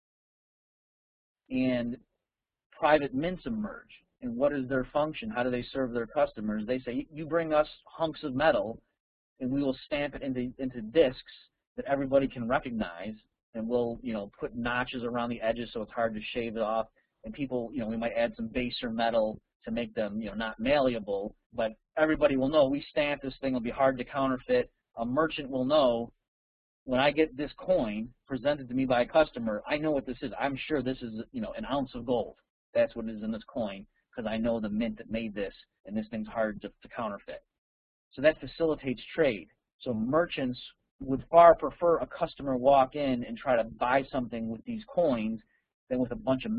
and private mints emerge. And what is their function? How do they serve their customers? They say, you bring us hunks of metal, and we will stamp it into discs that everybody can recognize, and we'll put notches around the edges so it's hard to shave it off. And people, we might add some baser metal to make them not malleable, but everybody will know we stamped this thing. It'll be hard to counterfeit. A merchant will know, when I get this coin presented to me by a customer, I know what this is. I'm sure this is an ounce of gold. That's what is in this coin, because I know the mint that made this, and this thing's hard to counterfeit. So that facilitates trade. So merchants would far prefer a customer walk in and try to buy something with these coins than with a bunch of metal.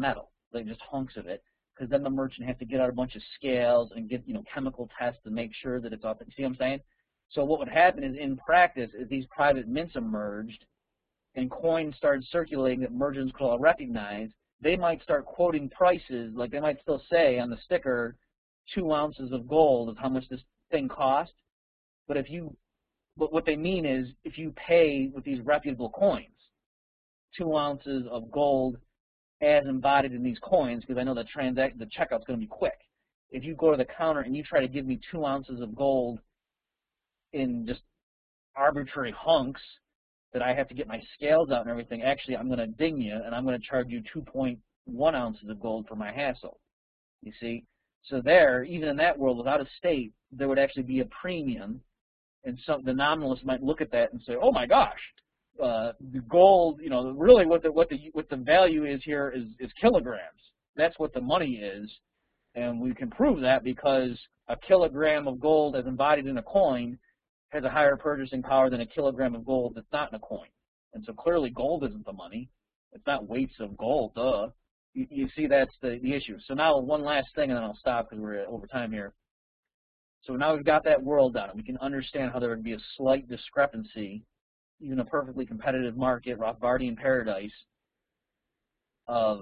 like just hunks of it, because then the merchant has to get out a bunch of scales and get, chemical tests to make sure that it's authentic. See what I'm saying? So what would happen is, in practice, is these private mints emerged and coins started circulating that merchants could all recognize. They might start quoting prices, like they might still say on the sticker, 2 ounces of gold is how much this thing cost. But what they mean is, if you pay with these reputable coins, 2 ounces of gold as embodied in these coins, because I know the checkout's going to be quick. If you go to the counter and you try to give me 2 ounces of gold in just arbitrary hunks that I have to get my scales out and everything, actually I'm going to ding you, and I'm going to charge you 2.1 ounces of gold for my hassle. You see? So there, even in that world, without a state, there would actually be a premium, and the nominalists might look at that and say, oh my gosh, the gold, really what the value is here is kilograms. That's what the money is, and we can prove that because a kilogram of gold as embodied in a coin has a higher purchasing power than a kilogram of gold that's not in a coin. And so clearly gold isn't the money. It's not weights of gold, duh. You see that's the issue. So now one last thing, and then I'll stop because we're over time here. So now we've got that world done. We can understand how there would be a slight discrepancy, even a perfectly competitive market, Rothbardian paradise, of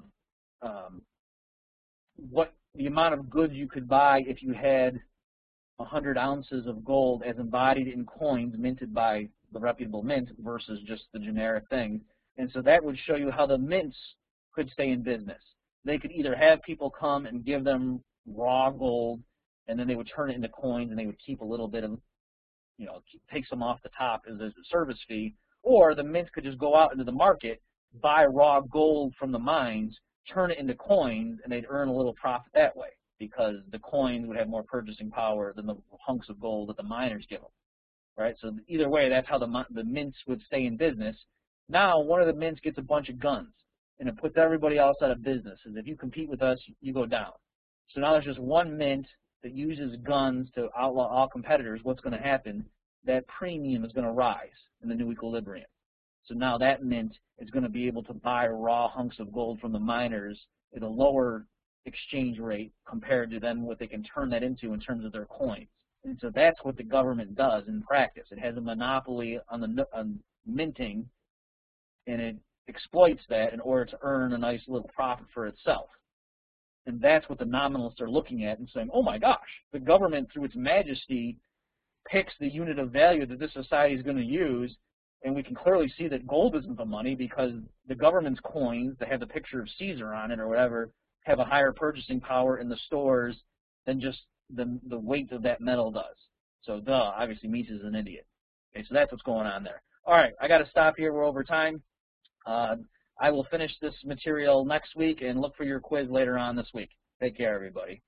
what the amount of goods you could buy if you had 100 ounces of gold as embodied in coins minted by the reputable mint versus just the generic thing. And so that would show you how the mints could stay in business. They could either have people come and give them raw gold, and then they would turn it into coins, and they would keep a little bit of, take some off the top as a service fee, or the mints could just go out into the market, buy raw gold from the mines, turn it into coins, and they'd earn a little profit that way, because the coins would have more purchasing power than the hunks of gold that the miners give them, right? So either way, that's how the mints would stay in business. Now, one of the mints gets a bunch of guns, and it puts everybody else out of business. And if you compete with us, you go down. So now there's just one mint that uses guns to outlaw all competitors. What's going to happen? That premium is going to rise in the new equilibrium. So now that mint is going to be able to buy raw hunks of gold from the miners at a lower exchange rate compared to then what they can turn that into in terms of their coins. And so that's what the government does in practice. It has a monopoly on minting, and it exploits that in order to earn a nice little profit for itself. And that's what the nominalists are looking at and saying, oh my gosh, the government through its majesty picks the unit of value that this society is going to use, and we can clearly see that gold isn't the money because the government's coins that have the picture of Caesar on it or whatever have a higher purchasing power in the stores than just the weight of that metal does. So obviously Mises is an idiot. Okay, so that's what's going on there. All right, I got to stop here. We're over time. I will finish this material next week and look for your quiz later on this week. Take care, everybody.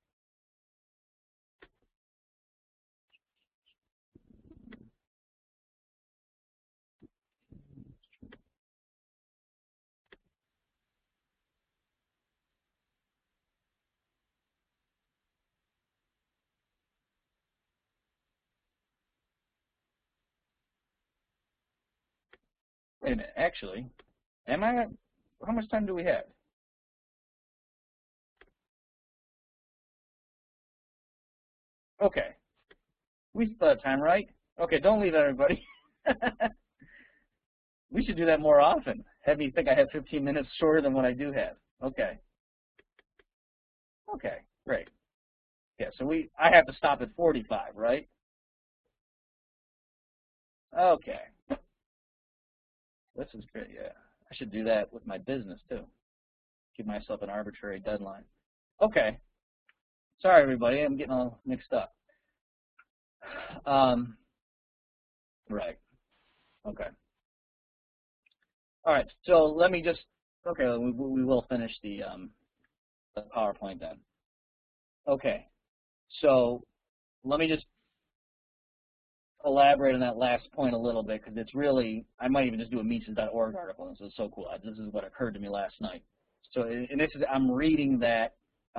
Wait a minute, actually, how much time do we have? Okay. We still have time, right? Okay, don't leave, everybody. We should do that more often. Have me think I have 15 minutes shorter than what I do have. Okay. Okay, great. Yeah, so I have to stop at 45, right? Okay. This is great, yeah. I should do that with my business, too. Give myself an arbitrary deadline. Okay. Sorry, everybody. I'm getting all mixed up. Right. Okay. All right. So let me just, okay, we will finish the PowerPoint then. Okay. So let me just elaborate on that last point a little bit, because it's really, I might even just do a Mises.org article. This is so cool. This is what occurred to me last night. So, and this is, I'm reading that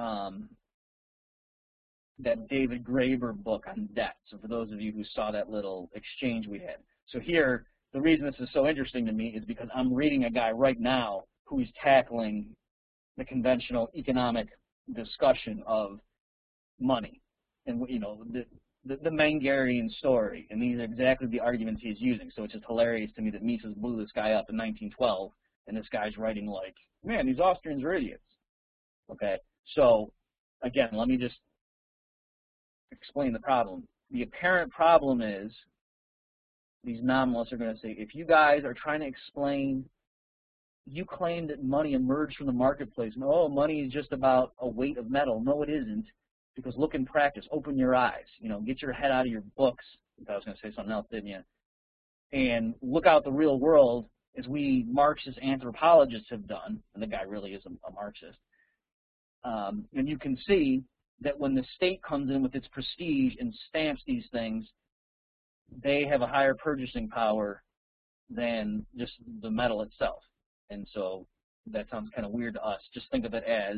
that David Graeber book on debt. So for those of you who saw that little exchange we had. So here, the reason this is so interesting to me is because I'm reading a guy right now who's tackling the conventional economic discussion of money and, you know, the Mangarian story, and these are exactly the arguments he's using. So it's just hilarious to me that Mises blew this guy up in 1912, and this guy's writing like, man, these Austrians are idiots. Okay, so again, let me just explain the problem. The apparent problem is these nominalists are going to say, if you guys are trying to explain, you claim that money emerged from the marketplace. No, money is just about a weight of metal. No, it isn't. Because look in practice, open your eyes, you know, get your head out of your books. I was going to say something else, didn't you? And look out the real world, as we Marxist anthropologists have done, and the guy really is a Marxist. And you can see that when the state comes in with its prestige and stamps these things, they have a higher purchasing power than just the metal itself. And so that sounds kind of weird to us. Just think of it as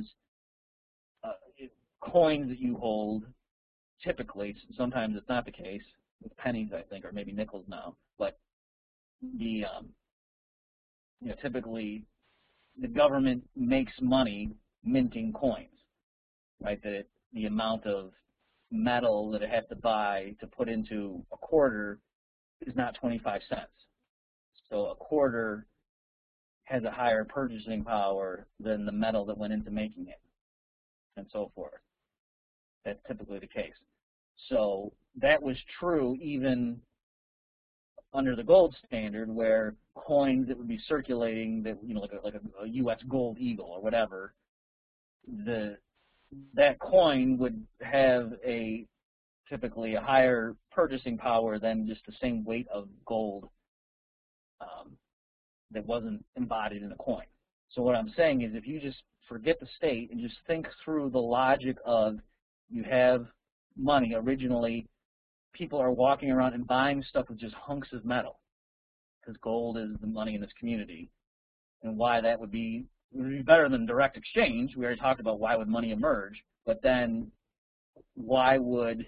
coins that you hold, typically, sometimes it's not the case, with pennies, I think, or maybe nickels now, but the, you know, typically the government makes money minting coins, right? The amount of metal that it has to buy to put into a quarter is not 25 cents. So a quarter has a higher purchasing power than the metal that went into making it, and so forth. That's typically the case. So that was true even under the gold standard, where coins that would be circulating, that, you know, like a U.S. gold eagle or whatever, that coin would have typically a higher purchasing power than just the same weight of gold that wasn't embodied in a coin. So what I'm saying is, if you just forget the state and just think through the logic of, you have money. Originally, people are walking around and buying stuff with just hunks of metal, because gold is the money in this community. And why that would be better than direct exchange. We already talked about why would money emerge, but then why would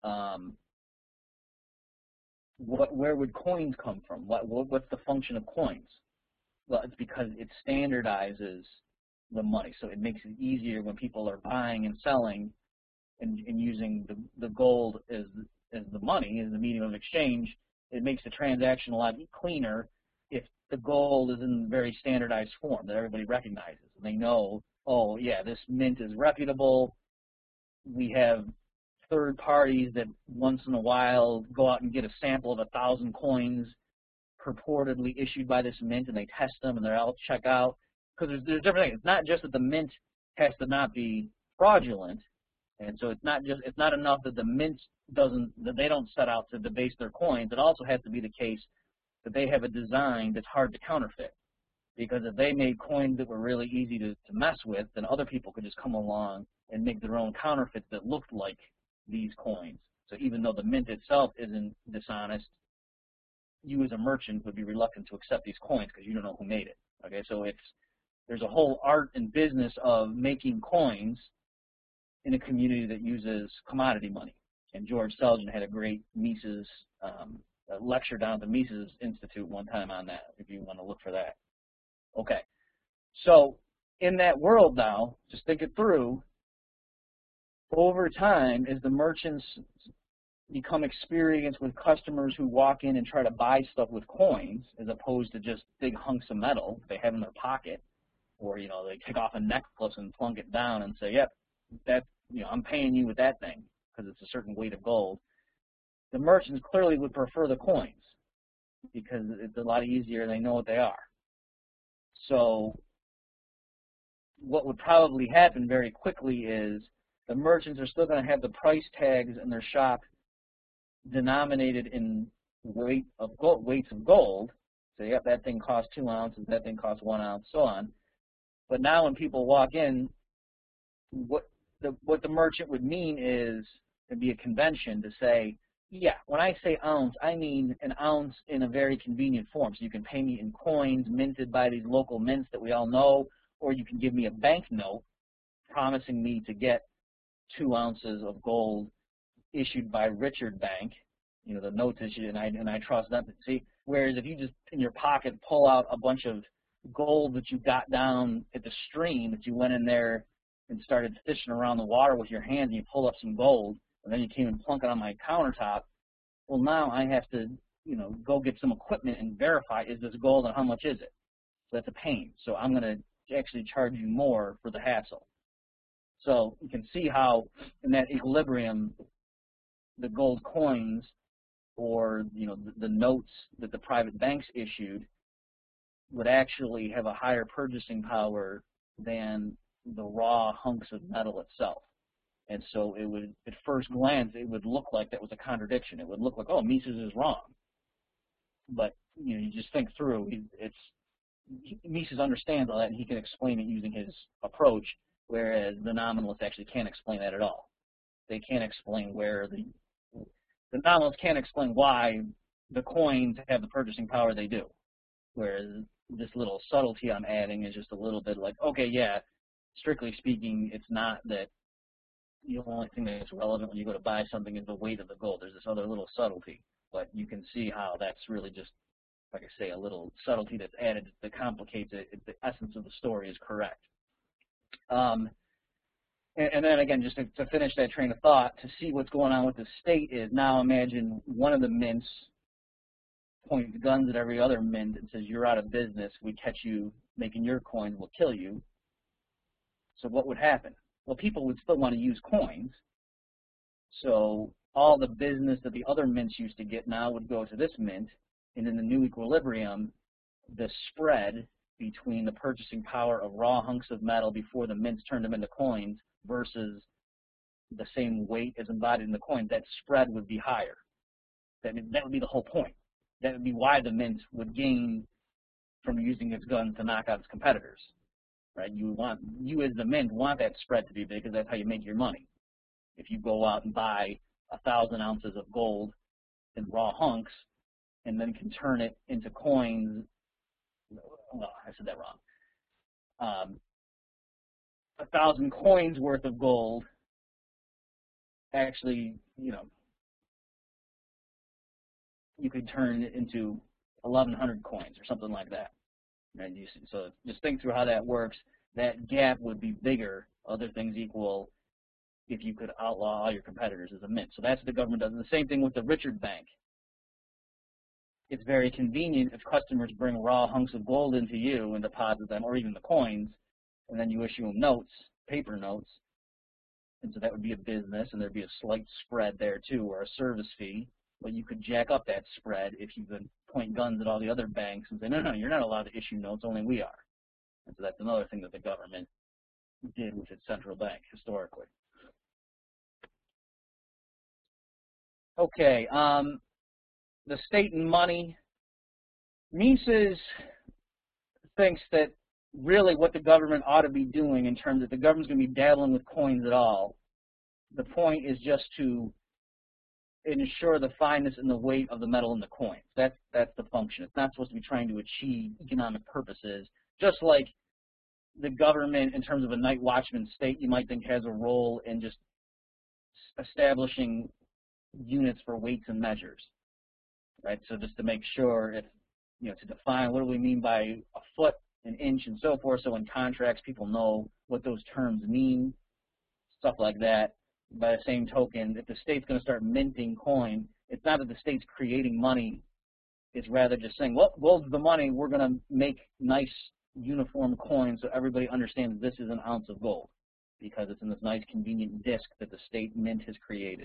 where would coins come from? What's the function of coins? Well, it's because it standardizes the money, so it makes it easier when people are buying and selling and using the gold as the money, as the medium of exchange. It makes the transaction a lot cleaner if the gold is in very standardized form that everybody recognizes. And they know, oh yeah, this mint is reputable. We have third parties that once in a while go out and get a sample of 1,000 coins purportedly issued by this mint, and they test them and they're all check out. Because there's different things. It's not just that the mint has to not be fraudulent. And so it's not enough that the mint that they don't set out to debase their coins. It also has to be the case that they have a design that's hard to counterfeit. Because if they made coins that were really easy to mess with, then other people could just come along and make their own counterfeits that looked like these coins. So even though the mint itself isn't dishonest, you as a merchant would be reluctant to accept these coins because you don't know who made it. Okay, so there's a whole art and business of making coins in a community that uses commodity money. And George Selgin had a great Mises lecture down at the Mises Institute one time on that, if you want to look for that. Okay, so in that world now, just think it through, over time, as the merchants become experienced with customers who walk in and try to buy stuff with coins, as opposed to just big hunks of metal they have in their pocket, or, you know, they take off a necklace and plunk it down and say, yep, that, you know, I'm paying you with that thing because it's a certain weight of gold. The merchants clearly would prefer the coins because it's a lot easier. They know what they are. So what would probably happen very quickly is the merchants are still going to have the price tags in their shop denominated in weights of gold. So, yep, that thing costs 2 ounces, that thing costs 1 ounce, so on. But now when people walk in, what the merchant would mean is, it'd be a convention to say, yeah, when I say ounce, I mean an ounce in a very convenient form. So you can pay me in coins minted by these local mints that we all know, or you can give me a bank note promising me to get 2 ounces of gold issued by Richard Bank. You know, the notes issued, and I trust them. See, whereas if you just in your pocket pull out a bunch of gold that you got down at the stream, that you went in there and started fishing around the water with your hands and you pulled up some gold, and then you came and plunk it on my countertop, well, now I have to, go get some equipment and verify, is this gold and how much is it? So that's a pain. So I'm going to actually charge you more for the hassle. So you can see how in that equilibrium, the gold coins or the notes that the private banks issued would actually have a higher purchasing power than the raw hunks of metal itself. And so it would, at first glance, it would look like that was a contradiction. It would look like, oh, Mises is wrong. But you just think through. Mises understands all that, and he can explain it using his approach, whereas the nominalists actually can't explain that at all. They can't explain where the nominalists can't explain why the coins have the purchasing power they do. Whereas this little subtlety I'm adding is just a little bit like, okay, yeah, strictly speaking, it's not that the only thing that's relevant when you go to buy something is the weight of the gold. There's this other little subtlety, but you can see how that's really just, like I say, a little subtlety that's added that complicates it. The essence of the story is correct. And then again, just to finish that train of thought, to see what's going on with the state is, now imagine one of the mints points guns at every other mint and says, you're out of business, we catch you making your coins, we'll kill you. So what would happen? Well, people would still want to use coins. So all the business that the other mints used to get now would go to this mint, and in the new equilibrium, the spread between the purchasing power of raw hunks of metal before the mints turned them into coins versus the same weight as embodied in the coin, that spread would be higher. That would be the whole point. That would be why the mint would gain from using its gun to knock out its competitors. Right? You as the mint want that spread to be big because that's how you make your money. If you go out and buy 1,000 ounces of gold in raw hunks and then can turn it into coins, well, I said that wrong. 1,000 coins worth of gold, actually, you could turn it into 1,100 coins or something like that. Right? So just think through how that works. That gap would be bigger, other things equal, if you could outlaw all your competitors as a mint. So that's what the government does. And the same thing with the Richard Bank. It's very convenient if customers bring raw hunks of gold into you and deposit them, or even the coins, and then you issue them notes, paper notes. And so that would be a business, and there'd be a slight spread there too, or a service fee. But you could jack up that spread if you could point guns at all the other banks and say, no, you're not allowed to issue notes, only we are. And so that's another thing that the government did with its central bank historically. Okay, the state and money. Mises thinks that really what the government ought to be doing in terms of the government's going to be dabbling with coins at all, the point is just to ensure the fineness and the weight of the metal in the coins. That's the function. It's not supposed to be trying to achieve economic purposes. Just like the government, in terms of a night watchman state, you might think has a role in just establishing units for weights and measures, right? So just to make sure, if to define what do we mean by a foot, an inch, and so forth. So in contracts, people know what those terms mean, stuff like that. By the same token, if the state's going to start minting coin, it's not that the state's creating money. It's rather just saying, well, gold's the money. We're going to make nice uniform coins so everybody understands this is an ounce of gold because it's in this nice convenient disc that the state mint has created.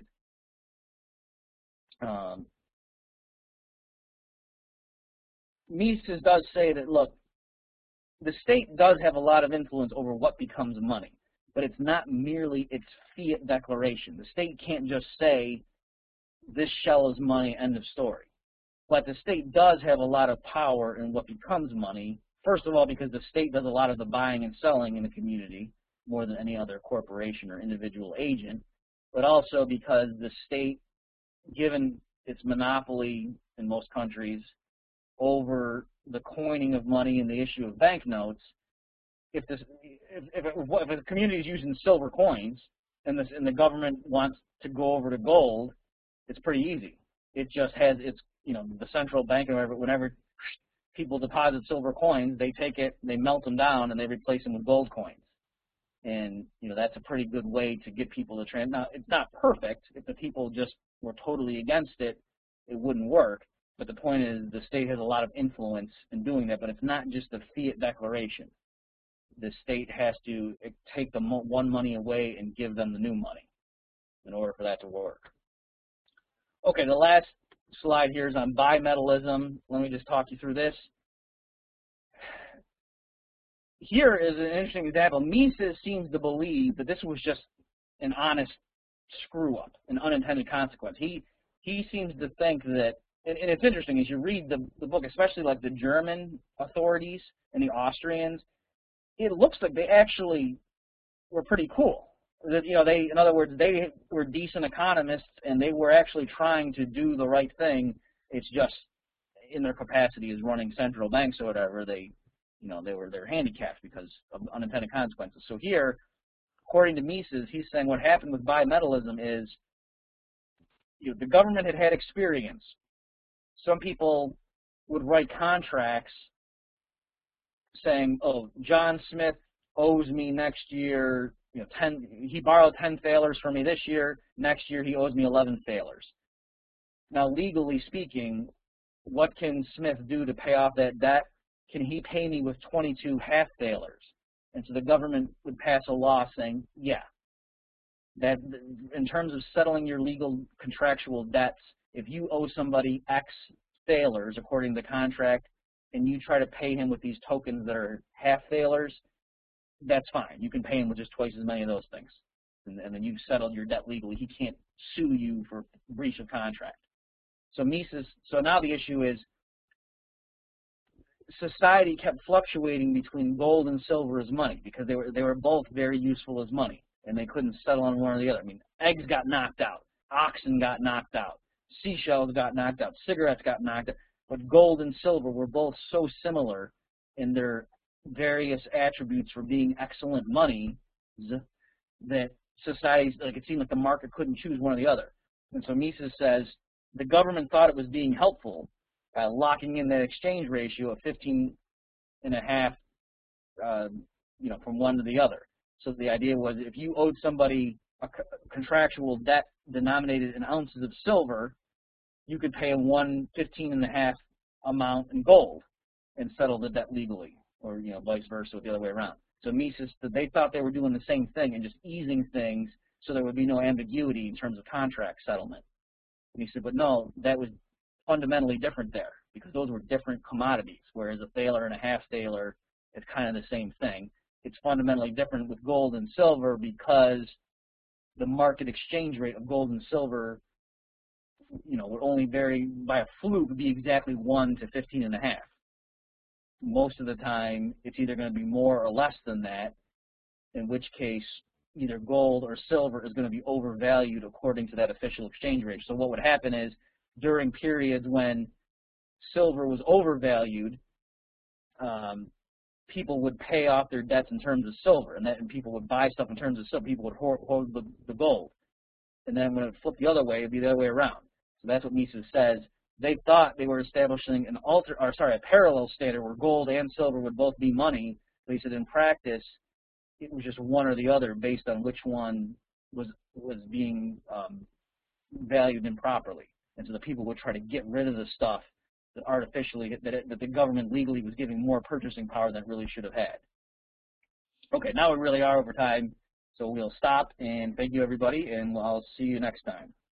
Mises does say that, look, the state does have a lot of influence over what becomes money, but it's not merely its fiat declaration. The state can't just say, this shell is money, end of story. But the state does have a lot of power in what becomes money, first of all, because the state does a lot of the buying and selling in the community, more than any other corporation or individual agent, but also because the state, given its monopoly in most countries over the coining of money and the issue of banknotes, if a community is using silver coins and the government wants to go over to gold, it's pretty easy. It just has its, the central bank, whenever people deposit silver coins, they take it, they melt them down, and they replace them with gold coins. And, you know, that's a pretty good way to get people to Now, it's not perfect. If the people just were totally against it, it wouldn't work. But the point is the state has a lot of influence in doing that, but it's not just a fiat declaration. The state has to take the one money away and give them the new money in order for that to work. Okay, the last slide here is on bimetallism. Let me just talk you through this. Here is an interesting example. Mises seems to believe that this was just an honest screw-up, an unintended consequence. He seems to think that, and it's interesting, as you read the book, especially like the German authorities and the Austrians, it looks like they actually were pretty cool. That, you know, in other words, they were decent economists and they were actually trying to do the right thing. It's just in their capacity as running central banks or whatever, they're handicapped because of unintended consequences. So here, according to Mises, he's saying what happened with bimetallism is, you know, the government had experience. Some people would write contracts saying, oh, John Smith owes me next year, you know, he borrowed 10 thalers from me this year. Next year he owes me 11 thalers. Now, legally speaking, what can Smith do to pay off that debt? Can he pay me with 22 half thalers? And so the government would pass a law saying, yeah, that in terms of settling your legal contractual debts, if you owe somebody X thalers according to the contract, and you try to pay him with these tokens that are half thalers, that's fine. You can pay him with just twice as many of those things. And then you've settled your debt legally. He can't sue you for breach of contract. So now the issue is society kept fluctuating between gold and silver as money because they were both very useful as money, and they couldn't settle on one or the other. I mean, eggs got knocked out, oxen got knocked out, seashells got knocked out, cigarettes got knocked out, but gold and silver were both so similar in their various attributes for being excellent money that societies, like, it seemed like the market couldn't choose one or the other. And so Mises says the government thought it was being helpful by locking in that exchange ratio of 15.5, you know, from one to the other. So the idea was if you owed somebody a contractual debt denominated in ounces of silver, you could pay a 15.5 amount in gold and settle the debt legally, or, you know, vice versa, the other way around. So Mises, they thought they were doing the same thing and just easing things so there would be no ambiguity in terms of contract settlement. And he said, but no, that was fundamentally different there because those were different commodities, whereas a thaler and a half thaler is kind of the same thing. It's fundamentally different with gold and silver because the market exchange rate of gold and silver, you know, would only vary by a fluke, be exactly 1 to 15.5. Most of the time, it's either going to be more or less than that, in which case either gold or silver is going to be overvalued according to that official exchange rate. So what would happen is during periods when silver was overvalued, people would pay off their debts in terms of silver, and people would buy stuff in terms of silver. People would hoard the gold. And then when it flipped the other way, it would be the other way around. So that's what Mises says. They thought they were establishing a parallel standard where gold and silver would both be money. But he said in practice, it was just one or the other based on which one was being valued improperly. And so the people would try to get rid of the stuff that artificially, that the government legally was giving more purchasing power than it really should have had. Okay, now we really are over time, so we'll stop, and thank you everybody, and I'll see you next time.